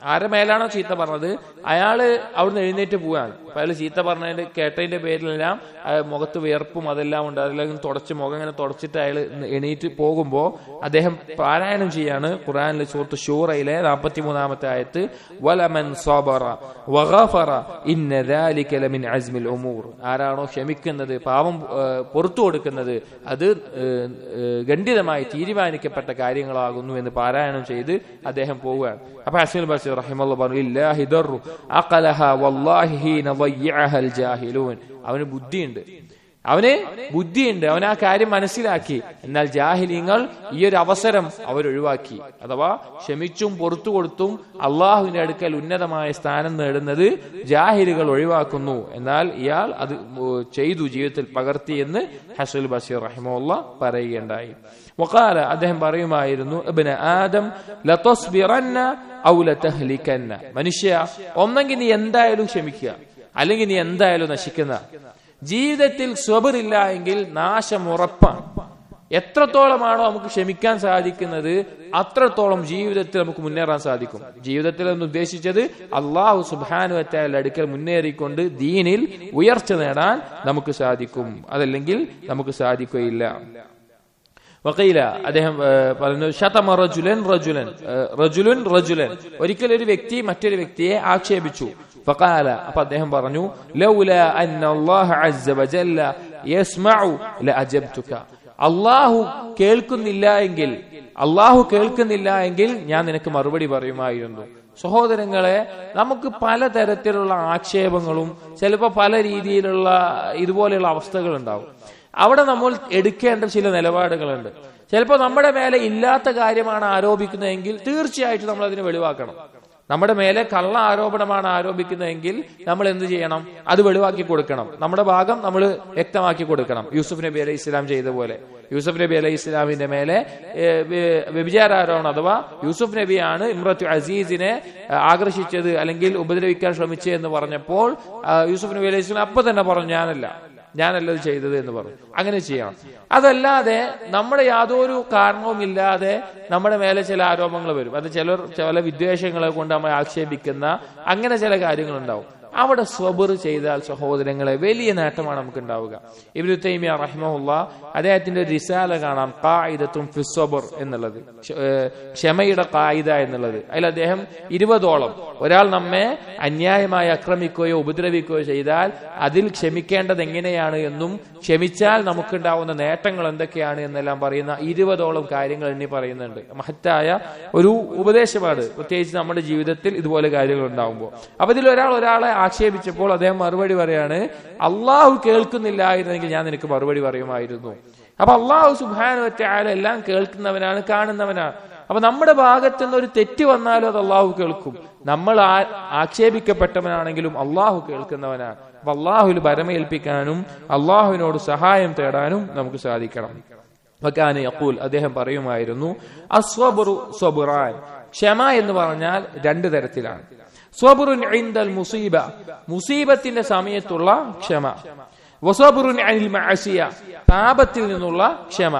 ആരുടെ മേലാണോ ചീത്ത പറഞ്ഞത് അയാള് അവിടുന്ന് എഴുന്നേറ്റ് പോവാണ്. അപ്പൊ അയാൾ ചീത്ത പറഞ്ഞതിന്റെ കേട്ടതിന്റെ പേരിലെല്ലാം മുഖത്ത് വിയർപ്പും അതെല്ലാം ഉണ്ട്. അതിലെല്ലാം തുടച്ച് മുഖം ഇങ്ങനെ തുടച്ചിട്ട് അയാൾ എണീറ്റ് പോകുമ്പോ അദ്ദേഹം പാരായണം ചെയ്യാണ് ഖുർആനിലെ സൂറത്ത് ശൂറയിലെ 43-ാമത്തെ ആയത്ത്, വലമൻ സബറ വഗഫറ ഇന്ന ദാലിക ലമിൻ അസ്മിൽ ഉമൂർ. ആരാണോ ക്ഷമിക്കുന്നത്, പാപം പുറത്തു കൊടുക്കുന്നത്, അത് ഖണ്ഡിതമായി തീരുമാനിക്കപ്പെട്ട കാര്യങ്ങളാകുന്നു എന്ന് പാരായണം ചെയ്ത് അദ്ദേഹം പോവുകയാണ്. അപ്പൊ ഹസനുൽ ബസ്രി റഹിമഹുല്ലാഹ് പറഞ്ഞു, ഇല്ലാഹി ദർറു അഖലഹ വല്ലാഹി ഹീന ളയ്യഅഹൽ ജാഹിലൂൻ. അവന് ബുദ്ധിയുണ്ട്, അവൻ ആ കാര്യം മനസ്സിലാക്കി. എന്നാൽ ജാഹിലീങ്ങൾ ഈ ഒരു അവസരം അവരൊഴിവാക്കി. അഥവാ ക്ഷമിച്ചും പുറത്തു കൊടുത്തും അള്ളാഹുവിന്റെ അടുക്കൽ ഉന്നതമായ സ്ഥാനം നേടുന്നത് ജാഹിലുകൾ ഒഴിവാക്കുന്നു. എന്നാൽ ഇയാൾ അത് ചെയ്തു, ജീവിതത്തിൽ പകർത്തി എന്ന് ഹസനുൽ ബസ്രി റഹിമഹുല്ലാഹ് പറയുകയുണ്ടായി. വഖാല, അദ്ദേഹം പറയുമായിരുന്നു, ഇബ്ന ആദം ലതസ്ബിറന്ന ഔ ലതഹ്ലികന്ന. മനുഷ്യ, ഒന്നെങ്കിൽ നീ എന്തായാലും ക്ഷമിക്കുക, അല്ലെങ്കിൽ നീ എന്തായാലും നശിക്കുന്ന. ജീവിതത്തിൽ സ്വബറില്ല എങ്കിൽ നാശം ഉറപ്പാണ്. എത്രത്തോളമാണോ നമുക്ക് ക്ഷമിക്കാൻ സാധിക്കുന്നത് അത്രത്തോളം ജീവിതത്തിൽ നമുക്ക് മുന്നേറാൻ സാധിക്കും. ജീവിതത്തിൽ എന്ന് ഉദ്ദേശിച്ചത് അല്ലാഹു സുബ്ഹാനഹു വ തആലയുടെ അടുക്കൽ മുന്നേറിക്കൊണ്ട് ദീനിൽ ഉയർച്ച നേടാൻ നമുക്ക് സാധിക്കും. അതല്ലെങ്കിൽ നമുക്ക് സാധിക്കുകയില്ല. വഖീല, അദ്ദേഹം പറഞ്ഞു, ശതമ റജുലൻ. ഒരിക്കൽ ഒരു വ്യക്തി മറ്റൊരു വ്യക്തിയെ ആക്ഷേപിച്ചു. ഫഖാല, അപ്പൊ അദ്ദേഹം പറഞ്ഞു, ലൗലാ അന്ന അല്ലാഹ അസ്സ വജല്ല യസ്മഉ ലഅജബ്തുക. അല്ലാഹു കേൾക്കുന്നില്ല എങ്കിൽ ഞാൻ നിനക്ക് മറുപടി പറയുമായിരുന്നു. സഹോദരങ്ങളെ, നമുക്ക് പലതരത്തിലുള്ള ആക്ഷേപങ്ങളും ചിലപ്പോൾ പല രീതിയിലുള്ള ഇതുപോലെയുള്ള അവസ്ഥകൾ ഉണ്ടാവും. അവിടെ നമ്മൾ എടുക്കേണ്ട ചില നിലപാടുകളുണ്ട്. ചിലപ്പോൾ നമ്മുടെ മേലെ ഇല്ലാത്ത കാര്യമാണ് ആരോപിക്കുന്നതെങ്കിൽ തീർച്ചയായിട്ടും നമ്മൾ അതിനെ വെളിവാക്കണം. നമ്മുടെ മേലെ കള്ള ആരോപണമാണ് ആരോപിക്കുന്നതെങ്കിൽ നമ്മൾ എന്ത് ചെയ്യണം? അത് വെളിവാക്കി കൊടുക്കണം. നമ്മുടെ ഭാഗം നമ്മൾ വ്യക്തമാക്കി കൊടുക്കണം. യൂസുഫ് നബി അലൈഹി ഇസ്ലാം ചെയ്ത പോലെ. യൂസുഫ് നബി അലൈഹി ഇസ്ലാമിന്റെ മേലെ വ്യഭിചാരോപണം, അഥവാ യൂസുഫ് നബിയാണ് ഇമ്രത്തു അസീസിനെ ആകർഷിച്ചത് അല്ലെങ്കിൽ ഉപദ്രവിക്കാൻ ശ്രമിച്ചത് എന്ന് പറഞ്ഞപ്പോൾ യൂസുഫ് നബി അലൈഹി ഇസ്ലാം അപ്പൊ തന്നെ പറഞ്ഞു, ഞാനല്ലത് ചെയ്തത് എന്ന് പറഞ്ഞു. അങ്ങനെ ചെയ്യണം. അതല്ലാതെ നമ്മുടെ യാതൊരു കാരണവും ഇല്ലാതെ നമ്മുടെ മേലെ ചില ആരോപണങ്ങൾ വരും. അത് ചില വിദ്വേഷങ്ങളെ കൊണ്ട് നമ്മൾ ആക്ഷേപിക്കുന്ന അങ്ങനെ ചില കാര്യങ്ങളുണ്ടാവും. അവിടെ സ്വബർ ചെയ്താൽ സഹോദരങ്ങളെ വലിയ നേട്ടമാണ് നമുക്ക് ഉണ്ടാവുക. ഇബ്നു തൈമിയ്യ റഹിമഹുല്ലാഹ് അദ്ദേഹത്തിന്റെ റിസാല കാണാം, ഖായിദത്തുൻ ഫി സ്വബർ എന്നുള്ളത്, ക്ഷമയുടെ ഖായിദ എന്നുള്ളത്. അതിൽ അദ്ദേഹം 20ഓളം ഒരാൾ നമ്മെ അന്യായമായി ആക്രമിക്കുകയോ ഉപദ്രവിക്കുകയോ ചെയ്താൽ അതിൽ ക്ഷമിക്കേണ്ടത് എങ്ങനെയാണ് എന്നും ക്ഷമിച്ചാൽ നമുക്കുണ്ടാവുന്ന നേട്ടങ്ങൾ എന്തൊക്കെയാണ് എന്നെല്ലാം പറയുന്ന 20ഓളം കാര്യങ്ങൾ എണ്ണി പറയുന്നുണ്ട്. മഹത്തായ ഒരു ഉപദേശമാണ്, പ്രത്യേകിച്ച് നമ്മുടെ ജീവിതത്തിൽ ഇതുപോലെ കാര്യങ്ങൾ ഉണ്ടാവുമ്പോൾ. അപ്പൊ ഇതിൽ ഒരാളെ ആക്ഷേപിച്ചപ്പോൾ അദ്ദേഹം മറുപടി പറയാണ്, അള്ളാഹു കേൾക്കുന്നില്ലായിരുന്നെങ്കിൽ ഞാൻ നിനക്ക് മറുപടി പറയുമായിരുന്നു. അപ്പൊ അള്ളാഹു സുബ്ഹാനഹു വ തആല എല്ലാം കേൾക്കുന്നവനാണ്, കാണുന്നവനാണ്. അപ്പൊ നമ്മുടെ ഭാഗത്ത് നിന്ന് ഒരു തെറ്റ് വന്നാലും അത് അള്ളാഹു കേൾക്കും. നമ്മൾ ആക്ഷേപിക്കപ്പെട്ടവനാണെങ്കിലും അള്ളാഹു കേൾക്കുന്നവനാണ്. അപ്പൊ അള്ളാഹുവിൽ ഭരമേൽപ്പിക്കാനും അള്ളാഹുവിനോട് സഹായം തേടാനും നമുക്ക് സാധിക്കണം. വകാന യഖൂൽ, അദ്ദേഹം പറയുമായിരുന്നു, അസ്വബ്റു സ്വബ്റാൻ. ക്ഷമ എന്ന് പറഞ്ഞാൽ 2 തരത്തിലാണ്. സ്വബ്റുൻ ഇൻദൽ മുസീബ, മുസീബത്തിന്റെ സമയത്തുള്ള ക്ഷമ. വസ്വബ്റുൻ അനിൽ മഅസിയ, പാപത്തിൽ നിന്നുള്ള ക്ഷമ.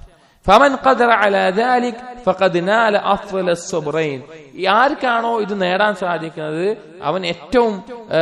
ഫമൻ ഖദറ അലാ ദാലിക് ഫഖദ് നാല അഫ്ള അസ്സബ്റൈൻ. ആർക്കാണോ ഇത് നേടാൻ സാധിക്കുന്നത് അവൻ ഏറ്റവും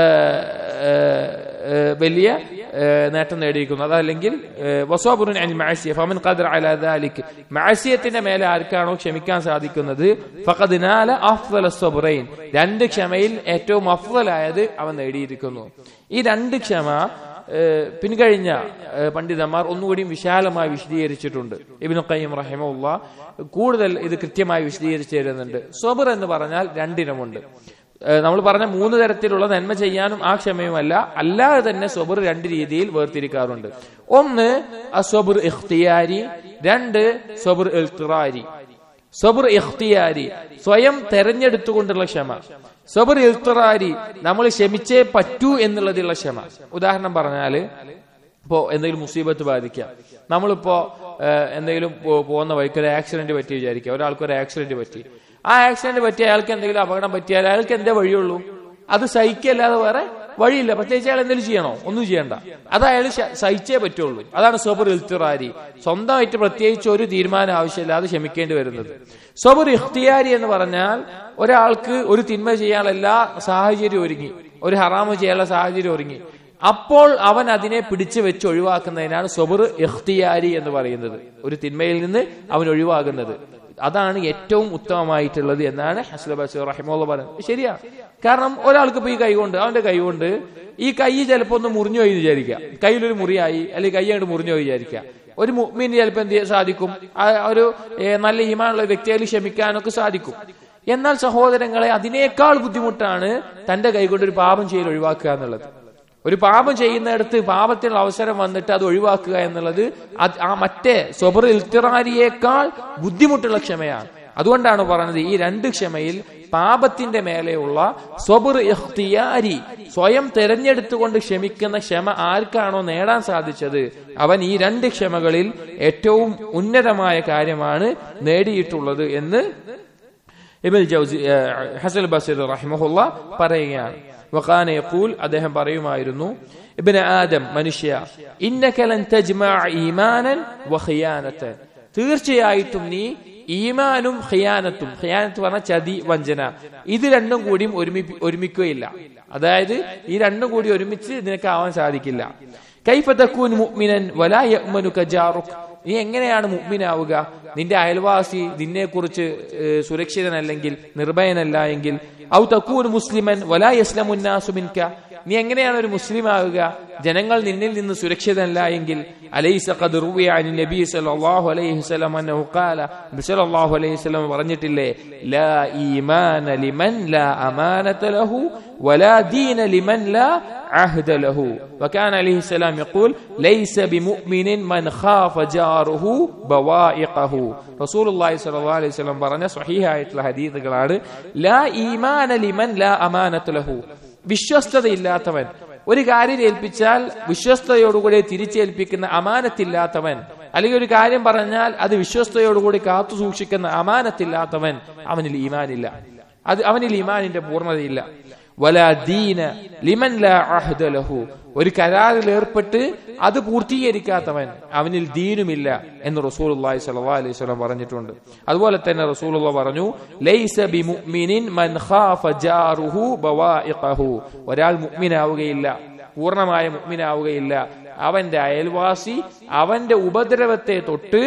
വലിയ നേട്ടം നേടിയിരിക്കുന്നു. അതല്ലെങ്കിൽ വസ്വബ്റുൻ അനിൽ മഅസിയ ഫമൻ ഖദറ അലാ ദാലിക്, മഅസിയത്തിന്റെ മേലെ ആർക്കാണോ ക്ഷമിക്കാൻ സാധിക്കുന്നത് ഫഖദ് നാല അഫ്ള അസ്സബ്റൈൻ, 2 ക്ഷമയിൽ ഏറ്റവും അഫ്ളലായത് അവൻ നേടിയിരിക്കുന്നു. ഈ 2 ക്ഷമ പിൻകഴിഞ്ഞ പണ്ഡിതന്മാർ ഒന്നുകൂടി വിശാലമായി വിശദീകരിച്ചിട്ടുണ്ട്. ഇബ്നു ഖയ്യിം റഹിമഹുല്ലാഹ് കൂടുതൽ ഇത് കൃത്യമായി വിശദീകരിച്ചു തരുന്നുണ്ട്. സ്വബർ എന്ന് പറഞ്ഞാൽ 2 ഇനമുണ്ട്. നമ്മൾ പറഞ്ഞ 3 തരത്തിലുള്ള നന്മ ചെയ്യാനും ആ ക്ഷമയുമല്ല, അല്ലാതെ തന്നെ സ്വബർ 2 രീതിയിൽ വേർതിരിക്കാറുണ്ട്. ഒന്ന് അസ്വബർ ഇഖ്തിയാരി, 2 സ്വബർ ഇൽത്തിറാരി. സ്വബർ ഇഖ്തിയാരി സ്വയം തെരഞ്ഞെടുത്തുകൊണ്ടുള്ള ക്ഷമ. സ്വബർ ഇൽത്തിറാരി നമ്മൾ ക്ഷമിച്ചേ പറ്റൂ എന്നുള്ളതിലുള്ള ക്ഷമ. ഉദാഹരണം പറഞ്ഞാല്, ഇപ്പോ എന്തെങ്കിലും മുസീബത്ത് ബാധിക്കുക, നമ്മളിപ്പോ എന്തെങ്കിലും പോകുന്ന വഴിക്ക് ഒരു ആക്സിഡന്റ് പറ്റി വിചാരിക്കുക. ഒരാൾക്കൊരു ആക്സിഡന്റ് പറ്റി, ആ ആക്സിഡന്റ് പറ്റി അയാൾക്ക് എന്തെങ്കിലും അപകടം പറ്റിയാൽ അയാൾക്ക് എന്തേ വഴിയുള്ളൂ? അത് സഹിക്കല്ലാതെ വേറെ വഴിയില്ല, പ്രത്യേകിച്ച് അയാൾ എന്തെങ്കിലും ചെയ്യണോ? ഒന്നും ചെയ്യണ്ട, അത് അയാൾ സഹിച്ചേ പറ്റുള്ളൂ. അതാണ് സബർ ഇൽത്തിറാരി. സ്വന്തമായിട്ട് പ്രത്യേകിച്ച് ഒരു തീരുമാനം ആവശ്യമില്ലാതെ ക്ഷമിക്കേണ്ടി വരുന്നത്. സബർ ഇഖ്തിയാരി എന്ന് പറഞ്ഞാൽ ഒരാൾക്ക് ഒരു തിന്മ ചെയ്യാനുള്ള എല്ലാ സാഹചര്യം ഒരുങ്ങി, ഒരു ഹറാമ് ചെയ്യാനുള്ള സാഹചര്യം ഒരുങ്ങി, അപ്പോൾ അവൻ അതിനെ പിടിച്ചു വെച്ച് ഒഴിവാക്കുന്നതിനാണ് സബർ ഇഖ്തിയാരി എന്ന് പറയുന്നത്. ഒരു തിന്മയിൽ നിന്ന് അവൻ ഒഴിവാകുന്നത്, അതാണ് ഏറ്റവും ഉത്തമമായിട്ടുള്ളത് എന്നാണ് ഹസൻ ബസീർ റഹിമഹുല്ലാഹ് പറയുന്നത്. ശരിയാണ്. കാരണം ഒരാൾക്ക് ഇപ്പൊ ഈ കൈകൊണ്ട്, അവന്റെ കൈകൊണ്ട് ഈ കൈ ചിലപ്പോ ഒന്ന് മുറിഞ്ഞു പോയി വിചാരിക്കുക, കയ്യിലൊരു മുറിയായി, അല്ലെങ്കിൽ കൈ അങ്ങോട്ട് മുറിഞ്ഞു പോയി വിചാരിക്കുക. ഒരു മുഅ്മിന് ചിലപ്പോൾ എന്ത് സാധിക്കും? ഒരു നല്ല ഈമാനുള്ള വ്യക്തിയിൽ ക്ഷമിക്കാനൊക്കെ സാധിക്കും. എന്നാൽ സഹോദരങ്ങളെ, അതിനേക്കാൾ ബുദ്ധിമുട്ടാണ് തന്റെ കൈകൊണ്ട് ഒരു പാപം ചെയ്യൽ ഒഴിവാക്കുക എന്നുള്ളത്. ഒരു പാപം ചെയ്യുന്നിടത്ത് പാപത്തിനുള്ള അവസരം വന്നിട്ട് അത് ഒഴിവാക്കുക എന്നുള്ളത് ആ മറ്റേ സബർ ഇൽത്തിറാരിയേക്കാൾ ബുദ്ധിമുട്ടുള്ള ക്ഷമയാണ്. അതുകൊണ്ടാണ് പറയുന്നത്, ഈ രണ്ട് ക്ഷമയിൽ പാപത്തിന്റെ മേലെയുള്ള സബർ ഇഖ്തിയാരി, സ്വയം തെരഞ്ഞെടുത്തുകൊണ്ട് ക്ഷമിക്കുന്ന ക്ഷമ ആർക്കാണോ നേടാൻ സാധിച്ചത്, അവൻ ഈ രണ്ട് ക്ഷമകളിൽ ഏറ്റവും ഉന്നതമായ കാര്യമാണ് നേടിയിട്ടുള്ളത് എന്ന് ഇബ്നുൽ ജൗസി ഹസൻ ബസരി റഹിമഹുല്ലാഹ് പറയുകയാണ്. വഖാന യഖൂൽ, അദ്ദേഹം പറയുമായിരുന്നു, ഇബ്നു ആദം, മനുഷ്യ, ഇന്നക ലൻ തജ്മഅ ഈമാനൻ വഖിയാനതൻ, തീർച്ചയായിട്ടും നീ ഈമാനും ഖിയാനത്തും, ഖിയാനത്ത് പറഞ്ഞ ചതി, വഞ്ചന, ഇത് രണ്ടും കൂടിയും ഒരുമിക്കുകയില്ല. അതായത് ഈ രണ്ടും കൂടി ഒരുമിച്ച് നിനക്ക് ആവാൻ സാധിക്കില്ല. കൈഫ തകൂൻ മുഅ്മിനൻ വലാ യഅ്മനുക ജാറുക, നീ എങ്ങനെയാണ് മുഅ്മിനാവുക? നിന്റെ അയൽവാസി നിന്നെ കുറിച്ച് സുരക്ഷിതനല്ലെങ്കിൽ, നിർഭയനല്ല എങ്കിൽ. ഔ തകൂൻ മുസ്ലിമൻ വലാ യസ്ലമു നാസു മിൻക, നീ എങ്ങനെയാണ് ഒരു മുസ്ലിം ആവുക? ജനങ്ങൾ നിന്നിൽ നിന്ന് സുരക്ഷിതനല്ല എങ്കിൽ. അലൈസ ഖദ് റുവിയ അൻ നബി സല്ലല്ലാഹു അലൈഹി വസല്ലം അന്നഹു ഖാല, നബി സല്ലല്ലാഹു അലൈഹി വസല്ലം പറഞ്ഞിട്ടില്ലേ, ലാ ഈമാന ലിമൻ ലാ അമാനത ലഹു വലാ ദീന ലിമൻ ലാ അഹ്ദ ലഹു. വകാന അലൈഹി സലാം യഖൂൽ ലൈസ ബിമുഅ്മിനിൻ മൻ ഖാഫ ജാറുഹു ബവായിഖഹു. റസൂലുള്ളാഹി സ്വല്ലല്ലാഹു അലൈഹി വസല്ലം പറഞ്ഞ സ്വഹീഹായിട്ടുള്ള ഹദീസുകളാണ്. ലാ ഈമാന ലിമൻ ലാ അമാനത ലഹു, വിശ്വസ്തതയില്ലാത്തവൻ, ഒരു കാര്യം ഏൽപ്പിച്ചാൽ വിശ്വസ്തയോടുകൂടി തിരിച്ചേൽപ്പിക്കുന്ന അമാനത്തില്ലാത്തവൻ, അല്ലെങ്കിൽ ഒരു കാര്യം പറഞ്ഞാൽ അത് വിശ്വസ്തയോടുകൂടി കാത്തു സൂക്ഷിക്കുന്ന അമാനത്തില്ലാത്തവൻ, അവനിൽ ഈമാനില്ല, അവനിൽ ഈമാനിന്റെ പൂർണ്ണതയില്ല. വലാ ദീന ലിമൻ ലാ അഹ്ദ ലഹു, ഒരു കരാറിൽ ഏർപ്പെട്ട് അത് പൂർത്തീകരിക്കാത്തവൻ, അവനിൽ ദീനുമില്ല എന്ന് റസൂലുള്ളാഹി സ്വല്ലല്ലാഹു അലൈഹി വസല്ലം പറഞ്ഞിട്ടുണ്ട്. അതുപോലെ തന്നെ റസൂലുള്ളാഹി പറഞ്ഞു, ലൈസ ബിമുഅ്മിനിൻ മൻ ഖാഫ ജാറുഹു ബവായിഖഹു, ഒരാൾ മുഅ്മിനാവുകയില്ല, പൂർണ്ണമായ മുഅ്മിനാവുകയില്ല, അവന്റെ അയൽവാസി അവന്റെ ഉപദ്രവത്തെ തൊട്ട്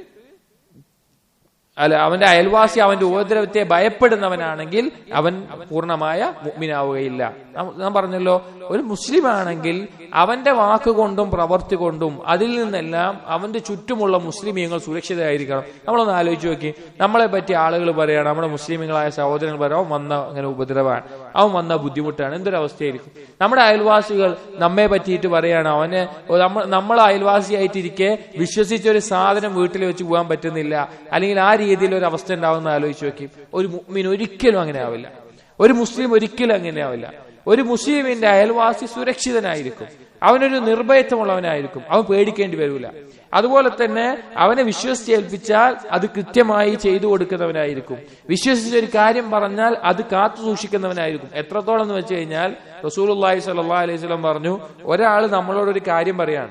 അവന്റെ അയൽവാസി അവന്റെ ഉപദ്രവത്തെ ഭയപ്പെടുന്നവനാണെങ്കിൽ അവൻ പൂർണ്ണമായ മുഅ്മിനാവുകയില്ല. നാം പറഞ്ഞല്ലോ, ഒരു മുസ്ലിം ആണെങ്കിൽ അവന്റെ വാക്കുകൊണ്ടും പ്രവർത്തി കൊണ്ടും അതിൽ നിന്നെല്ലാം അവന്റെ ചുറ്റുമുള്ള മുസ്ലിമീങ്ങൾ സുരക്ഷിതരായിരിക്കണം. നമ്മളൊന്ന് ആലോചിച്ച് നോക്കി, നമ്മളെ പറ്റി ആളുകൾ പറയാണ്, നമ്മുടെ മുസ്ലിമീങ്ങളായ സഹോദരങ്ങൾ പറയാം, അവൻ വന്ന അങ്ങനെ ഉപദ്രവമാണ്, അവൻ വന്ന ബുദ്ധിമുട്ടാണ്, എന്തൊരവസ്ഥയായിരിക്കും. നമ്മുടെ അയൽവാസികൾ നമ്മെ പറ്റിയിട്ട് പറയാണ്, അവന് നമ്മൾ അയൽവാസിയായിട്ടിരിക്കെ വിശ്വസിച്ച ഒരു സാധനം വീട്ടിൽ വെച്ച് പോകാൻ പറ്റുന്നില്ല, അല്ലെങ്കിൽ ആ രീതിയിൽ ഒരു അവസ്ഥ ഉണ്ടാവുന്ന ആലോചിച്ച് നോക്കി. ഒരു മുഅ്മിൻ ഒരിക്കലും അങ്ങനെ ആവില്ല, ഒരു മുസ്ലിം ഒരിക്കലും അങ്ങനെ ആവില്ല. ഒരു മുസ്ലിമിന്റെ അയൽവാസി സുരക്ഷിതനായിരിക്കും, അവനൊരു നിർഭയത്വമുള്ളവനായിരിക്കും, അവൻ പേടിക്കേണ്ടി വരില്ല. അതുപോലെ തന്നെ അവനെ വിശ്വസിച്ചേൽപ്പിച്ചാൽ അത് കൃത്യമായി ചെയ്തു കൊടുക്കുന്നവനായിരിക്കും. വിശ്വസിച്ച ഒരു കാര്യം പറഞ്ഞാൽ അത് കാത്തു സൂക്ഷിക്കുന്നവനായിരിക്കും. എത്രത്തോളം എന്ന് വെച്ച് കഴിഞ്ഞാൽ റസൂലുള്ളാഹി സ്വല്ലല്ലാഹു അലൈഹി വസല്ലം പറഞ്ഞു, ഒരാൾ നമ്മളോടൊരു കാര്യം പറയാണ്,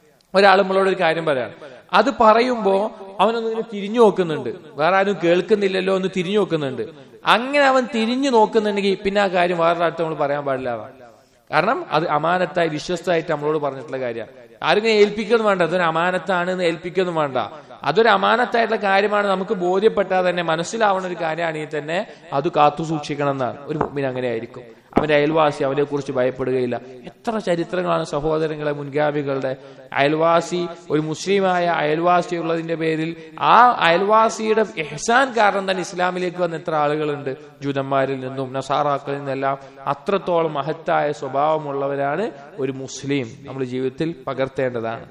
അത് പറയുമ്പോ അവനൊന്നിങ്ങനെ തിരിഞ്ഞു നോക്കുന്നുണ്ട്, വേറെ ആരും കേൾക്കുന്നില്ലല്ലോ എന്ന് തിരിഞ്ഞു നോക്കുന്നുണ്ട്. അങ്ങനെ അവൻ തിരിഞ്ഞു നോക്കുന്നുണ്ടെങ്കിൽ പിന്നെ ആ കാര്യം വേറൊരാൾക്ക് നമ്മൾ പറയാൻ പാടില്ല. കാരണം അത് അമാനത്തായി വിശ്വസ്തമായിട്ട് നമ്മളോട് പറഞ്ഞിട്ടുള്ള കാര്യമാണ്. ആരും ഏൽപ്പിക്കൊന്നും വേണ്ട, അതൊരു അമാനത്താണ് എന്ന് ഏൽപ്പിക്കൊന്നും വേണ്ട. അതൊരു അമാനത്തായിട്ടുള്ള കാര്യമാണ്, നമുക്ക് ബോധ്യപ്പെട്ടാൽ തന്നെ മനസ്സിലാവുന്ന ഒരു കാര്യമാണെങ്കിൽ തന്നെ അത് കാത്തു സൂക്ഷിക്കണം എന്നാണ്. ഒരു മുഅ്മിൻ അങ്ങനെ ആയിരിക്കും. അവന്റെ അയൽവാസി അവനെ കുറിച്ച് ഭയപ്പെടുകയില്ല. എത്ര ചരിത്രങ്ങളാണ് സഹോദരങ്ങളെ മുൻഗാമികളുടെ. അയൽവാസി, ഒരു മുസ്ലിമായ അയൽവാസി ഉള്ളതിന്റെ പേരിൽ ആ അയൽവാസിയുടെ ഇഹ്സാൻ കാരണം തന്നെ ഇസ്ലാമിലേക്ക് വന്ന എത്ര ആളുകളുണ്ട്. ജൂതന്മാരിൽ നിന്നും നസാറാക്കളിൽ നിന്നെല്ലാം അത്രത്തോളം മഹത്തായ സ്വഭാവമുള്ളവരാണ് ഒരു മുസ്ലിം. നമ്മൾ ജീവിതത്തിൽ പകർത്തേണ്ടതാണ്.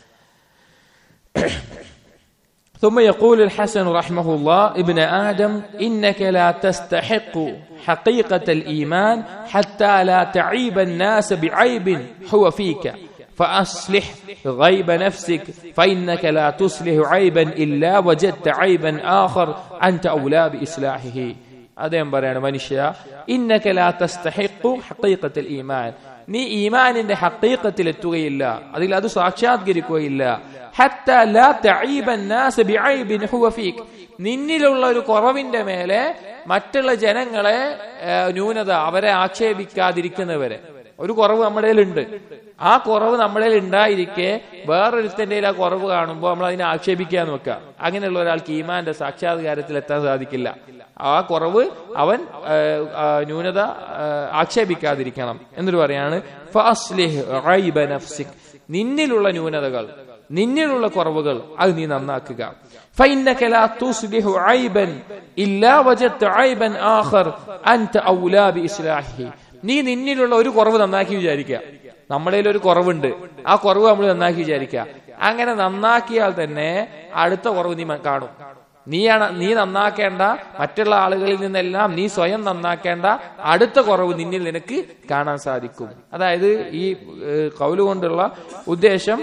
ثم يقول الحسن رحمه الله ابن آدم إنك لا تستحق حقيقة الإيمان حتى لا تعيب الناس بعيب هو فيك فأصلح غيب نفسك فإنك لا تصلح عيبا إلا وجدت عيبا آخر أنت أولى بإصلاحه. അദ്ദേഹം പറയാണ്, മനുഷ്യ, ഇന്നക ലാ തസ്തഹിഖു ഹഖീഖത്തുൽ ഈമാൻ, നീ ഈമാനിന്റെ ഹഖീഖത്തിൽ എത്തുകയില്ല, അതിൽ അത് സാക്ഷാത്കരിക്കുകയില്ല. ഹത്താ ലാ തഈബ الناس بعيب هو فيك, നിന്നിലുള്ള ഒരു കുറവിന്റെ മേലെ മറ്റുള്ള ജനങ്ങളെ ന്യൂനത അവരെ ആക്ഷേപിക്കാതിരിക്കുന്നവരെ. ഒരു കുറവ് നമ്മുടെ ഉണ്ട്, ആ കുറവ് നമ്മുടെ ഉണ്ടായിരിക്കെ വേറൊരുത്തന്റെ ആ കുറവ് കാണുമ്പോൾ നമ്മൾ അതിനെ ആക്ഷേപിക്കാൻ നോക്കുക. അങ്ങനെയുള്ള ഒരാൾക്ക് ഈമാന്റെ സാക്ഷാത്കാരത്തിൽ എത്താൻ സാധിക്കില്ല. ആ കുറവ് അവൻ ന്യൂനത ആക്ഷേപിക്കാതിരിക്കണം. എന്നിട്ട് പറയാണ് ഫഅസ്ലിഹ് ഐബ നഫ്സിക്, നിന്നിലുള്ള ന്യൂനതകൾ, നിന്നിലുള്ള കുറവുകൾ അത് നീ നന്നാക്കുക. فإنك لا تصلح عيبا إلا وجدت عيبا آخر أنت أولى بإصلاحه. നീ നിന്നിലുള്ള ഒരു കുറവ് നന്നാക്കി വിചാരിക്കുക. നമ്മളിൽ ഒരു കുറവുണ്ട്, ആ കുറവ് നമ്മൾ നന്നാക്കി വിചാരിക്കുക. അങ്ങനെ നന്നാക്കിയാൽ തന്നെ അടുത്ത കുറവ് നീ കാണും. നീ നന്നാക്കേണ്ട, മറ്റുള്ള ആളുകളിൽ നിന്നെല്ലാം നീ സ്വയം നന്നാക്കേണ്ട അടുത്ത കുറവ് നിന്നിൽ നിനക്ക് കാണാൻ സാധിക്കും. അതായത് ഈ ഖൗല് കൊണ്ടുള്ള ഉദ്ദേശം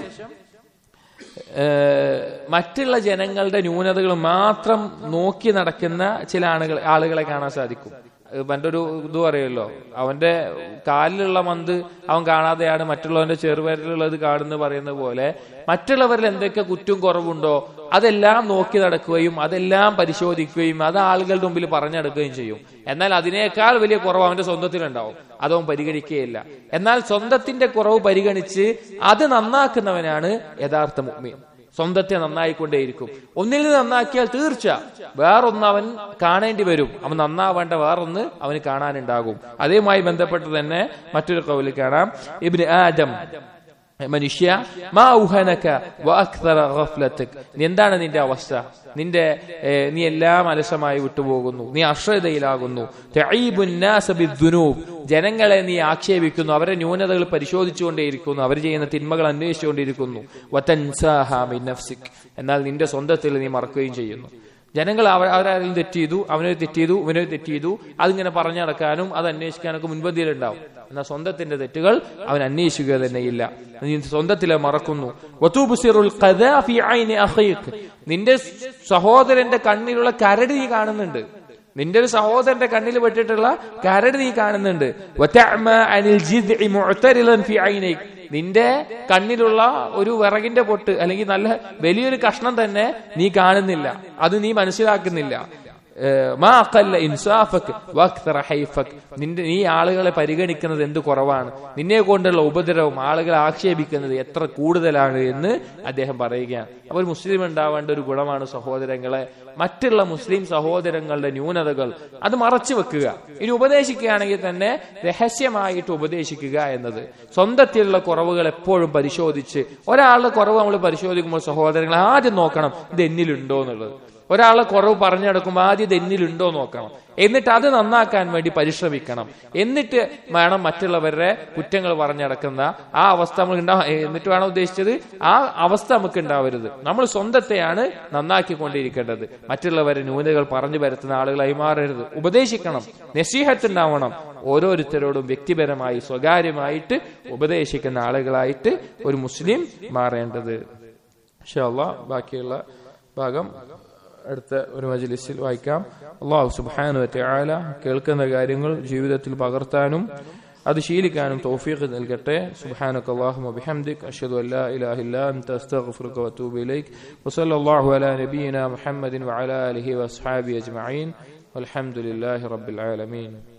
മറ്റുള്ള ജനങ്ങളുടെ ന്യൂനതകൾ മാത്രം നോക്കി നടക്കുന്ന ചില ആളുകളെ കാണാൻ സാധിക്കും. പണ്ടൊരു ഇത് പറയുമല്ലോ, അവന്റെ കാലിലുള്ള മന്ത് അവൻ കാണാതെയാണ് മറ്റുള്ളവന്റെ ചെറുപേരിലുള്ളത് കാണുന്ന പറയുന്ന പോലെ മറ്റുള്ളവരിൽ എന്തൊക്കെ കുറ്റം കുറവുണ്ടോ അതെല്ലാം നോക്കി നടക്കുകയും അതെല്ലാം പരിശോധിക്കുകയും അത് ആളുകളുടെ മുമ്പിൽ പറഞ്ഞെടുക്കുകയും ചെയ്യും. എന്നാൽ അതിനേക്കാൾ വലിയ കുറവ് അവന്റെ സ്വന്തത്തിലുണ്ടാവും, അതവൻ പരിഗണിക്കുകയില്ല. എന്നാൽ സ്വന്തത്തിന്റെ കുറവ് പരിഗണിച്ച് അത് നന്നാക്കുന്നവനാണ് യഥാർത്ഥ മുഅ്മിൻ. സ്വന്തത്തെ നന്നായിക്കൊണ്ടേയിരിക്കും. ഒന്നിൽ നിന്ന് നന്നാക്കിയാൽ തീർച്ച വേറൊന്ന് അവൻ കാണേണ്ടി വരും. അവൻ നന്നാവേണ്ട വേറൊന്ന് അവന് കാണാനുണ്ടാകും. അതേമായി ബന്ധപ്പെട്ട് തന്നെ മറ്റൊരു ഖൗലിൽ കാണാം, ഇബ്നു ആദം, മനുഷ്യ, മാ ഉഹനക വഅക്തറ ഗഫ്ലതക്, എന്താണ് നിന്റെ അവസ്ഥ? നീ എല്ലാം അലസമായി വിട്ടുപോകുന്നു, നീ അശ്രദ്ധയിലാകുന്നു. തഈബുൻ നാസ ബിദ്ദുനൂബ്, ജനങ്ങളെ നീ ആക്ഷേപിക്കുന്നു, അവരുടെ ന്യൂനതകൾ പരിശോധിച്ചുകൊണ്ടേയിരിക്കുന്നു, അവർ ചെയ്യുന്ന തിന്മകൾ അന്വേഷിച്ചുകൊണ്ടിരിക്കുന്നു. വതൻസാഹാ മിൻ നഫ്സിക്, എന്നാൽ നിന്റെ സ്വന്തത്തിൽ നീ മറക്കുകയും ചെയ്യുന്നു. ജനങ്ങൾ അവരാരും തെറ്റ് ചെയ്തു, അവനൊരു തെറ്റ് ചെയ്തു, ഇവനൊരു തെറ്റ് ചെയ്തു, അതിങ്ങനെ പറഞ്ഞു നടക്കാനും അത് അന്വേഷിക്കാനൊക്കെ മുൻപന്തിയിലുണ്ടാവും. എന്നാൽ സ്വന്തത്തിന്റെ തെറ്റുകൾ അവൻ അന്വേഷിക്കുക തന്നെയില്ല, നീ സ്വന്തത്തിലെ മറക്കുന്നു. നിന്റെ സഹോദരന്റെ കണ്ണിലുള്ള കരട് നീ കാണുന്നുണ്ട്, നിന്റെ ഒരു സഹോദരന്റെ കണ്ണിൽ പെട്ടിട്ടുള്ള കരട് നീ കാണുന്നുണ്ട്. നിന്റെ കണ്ണിലുള്ള ഒരു വിറകിന്റെ പൊട്ട് അല്ലെങ്കിൽ നല്ല വലിയൊരു കഷ്ണം തന്നെ നീ കാണുന്നില്ല, അത് നീ മനസ്സിലാക്കുന്നില്ല. നീ ആളുകളെ പരിഗണിക്കുന്നത് എന്ത് കുറവാണ്, നിന്നെ കൊണ്ടുള്ള ഉപദ്രവം, ആളുകളെ ആക്ഷേപിക്കുന്നത് എത്ര കൂടുതലാണ് എന്ന് അദ്ദേഹം പറയുകയാണ്. അപ്പോൾ മുസ്ലിം ഉണ്ടാവേണ്ട ഒരു ഗുണമാണ് സഹോദരങ്ങളെ, മറ്റുള്ള മുസ്ലിം സഹോദരങ്ങളുടെ ന്യൂനതകൾ അത് മറച്ചു വെക്കുക. ഇനി ഉപദേശിക്കുകയാണെങ്കിൽ തന്നെ രഹസ്യമായിട്ട് ഉപദേശിക്കുക എന്നത്. സ്വന്തത്തിലുള്ള കുറവുകൾ എപ്പോഴും പരിശോധിച്ച്, ഒരാളുടെ കുറവ് നമ്മൾ പരിശോധിക്കുമ്പോൾ സഹോദരങ്ങൾ ആദ്യം നോക്കണം ഇത് എന്നിലുണ്ടോ എന്നുള്ളത്. ഒരാളെ കുറവ് പറഞ്ഞെടുക്കുമ്പോൾ ആദ്യം ഇത് എന്നിലുണ്ടോ നോക്കണം, എന്നിട്ട് അത് നന്നാക്കാൻ വേണ്ടി പരിശ്രമിക്കണം. എന്നിട്ട് വേണം മറ്റുള്ളവരുടെ കുറ്റങ്ങൾ പറഞ്ഞടക്കുന്ന ആ അവസ്ഥ നമ്മൾ എന്നിട്ട് വേണം ഉദ്ദേശിച്ചത് ആ അവസ്ഥ നമുക്ക് ഉണ്ടാവരുത്. നമ്മൾ സ്വന്തത്തെയാണ് നന്നാക്കിക്കൊണ്ടിരിക്കേണ്ടത്, മറ്റുള്ളവരെ ന്യൂനതകൾ പറഞ്ഞു വരുത്തുന്ന ആളുകളായി മാറരുത്. ഉപദേശിക്കണം, നസീഹത്ത് ഉണ്ടാവണം. ഓരോരുത്തരോടും വ്യക്തിപരമായി സ്വകാര്യമായിട്ട് ഉപദേശിക്കുന്ന ആളുകളായിട്ട് ഒരു മുസ്ലിം മാറേണ്ടത്. ഇൻഷാ അല്ലാഹ് ബാക്കിയുള്ള ഭാഗം അടുത്ത ഒരു മജ്ലിസിൽ വായിക്കാം. അല്ലാഹു സുബ്ഹാനഹു വ തആല കേൾക്കുന്ന കാര്യങ്ങൾ ജീവിതത്തിൽ പകർത്താനും അത് ശീലിക്കാനും തൗഫീഖ് നൽകട്ടെ. സുബ്ഹാനക അല്ലാഹുമ്മ ബിഹംദിക അശ്ഹദു അൻ ലാ ഇലാഹ ഇല്ലാ അൻത അസ്തഗ്ഫിറുക വ അത്തൂബു ഇലൈക്. വസല്ലല്ലാഹു അലാ നബിയിനാ മുഹമ്മദിൻ വഅലാ ആലിഹി വഅസ്ഹാബിഹി അജ്മഈൻ. വൽഹംദുലില്ലാഹി റബ്ബിൽ ആലമീൻ.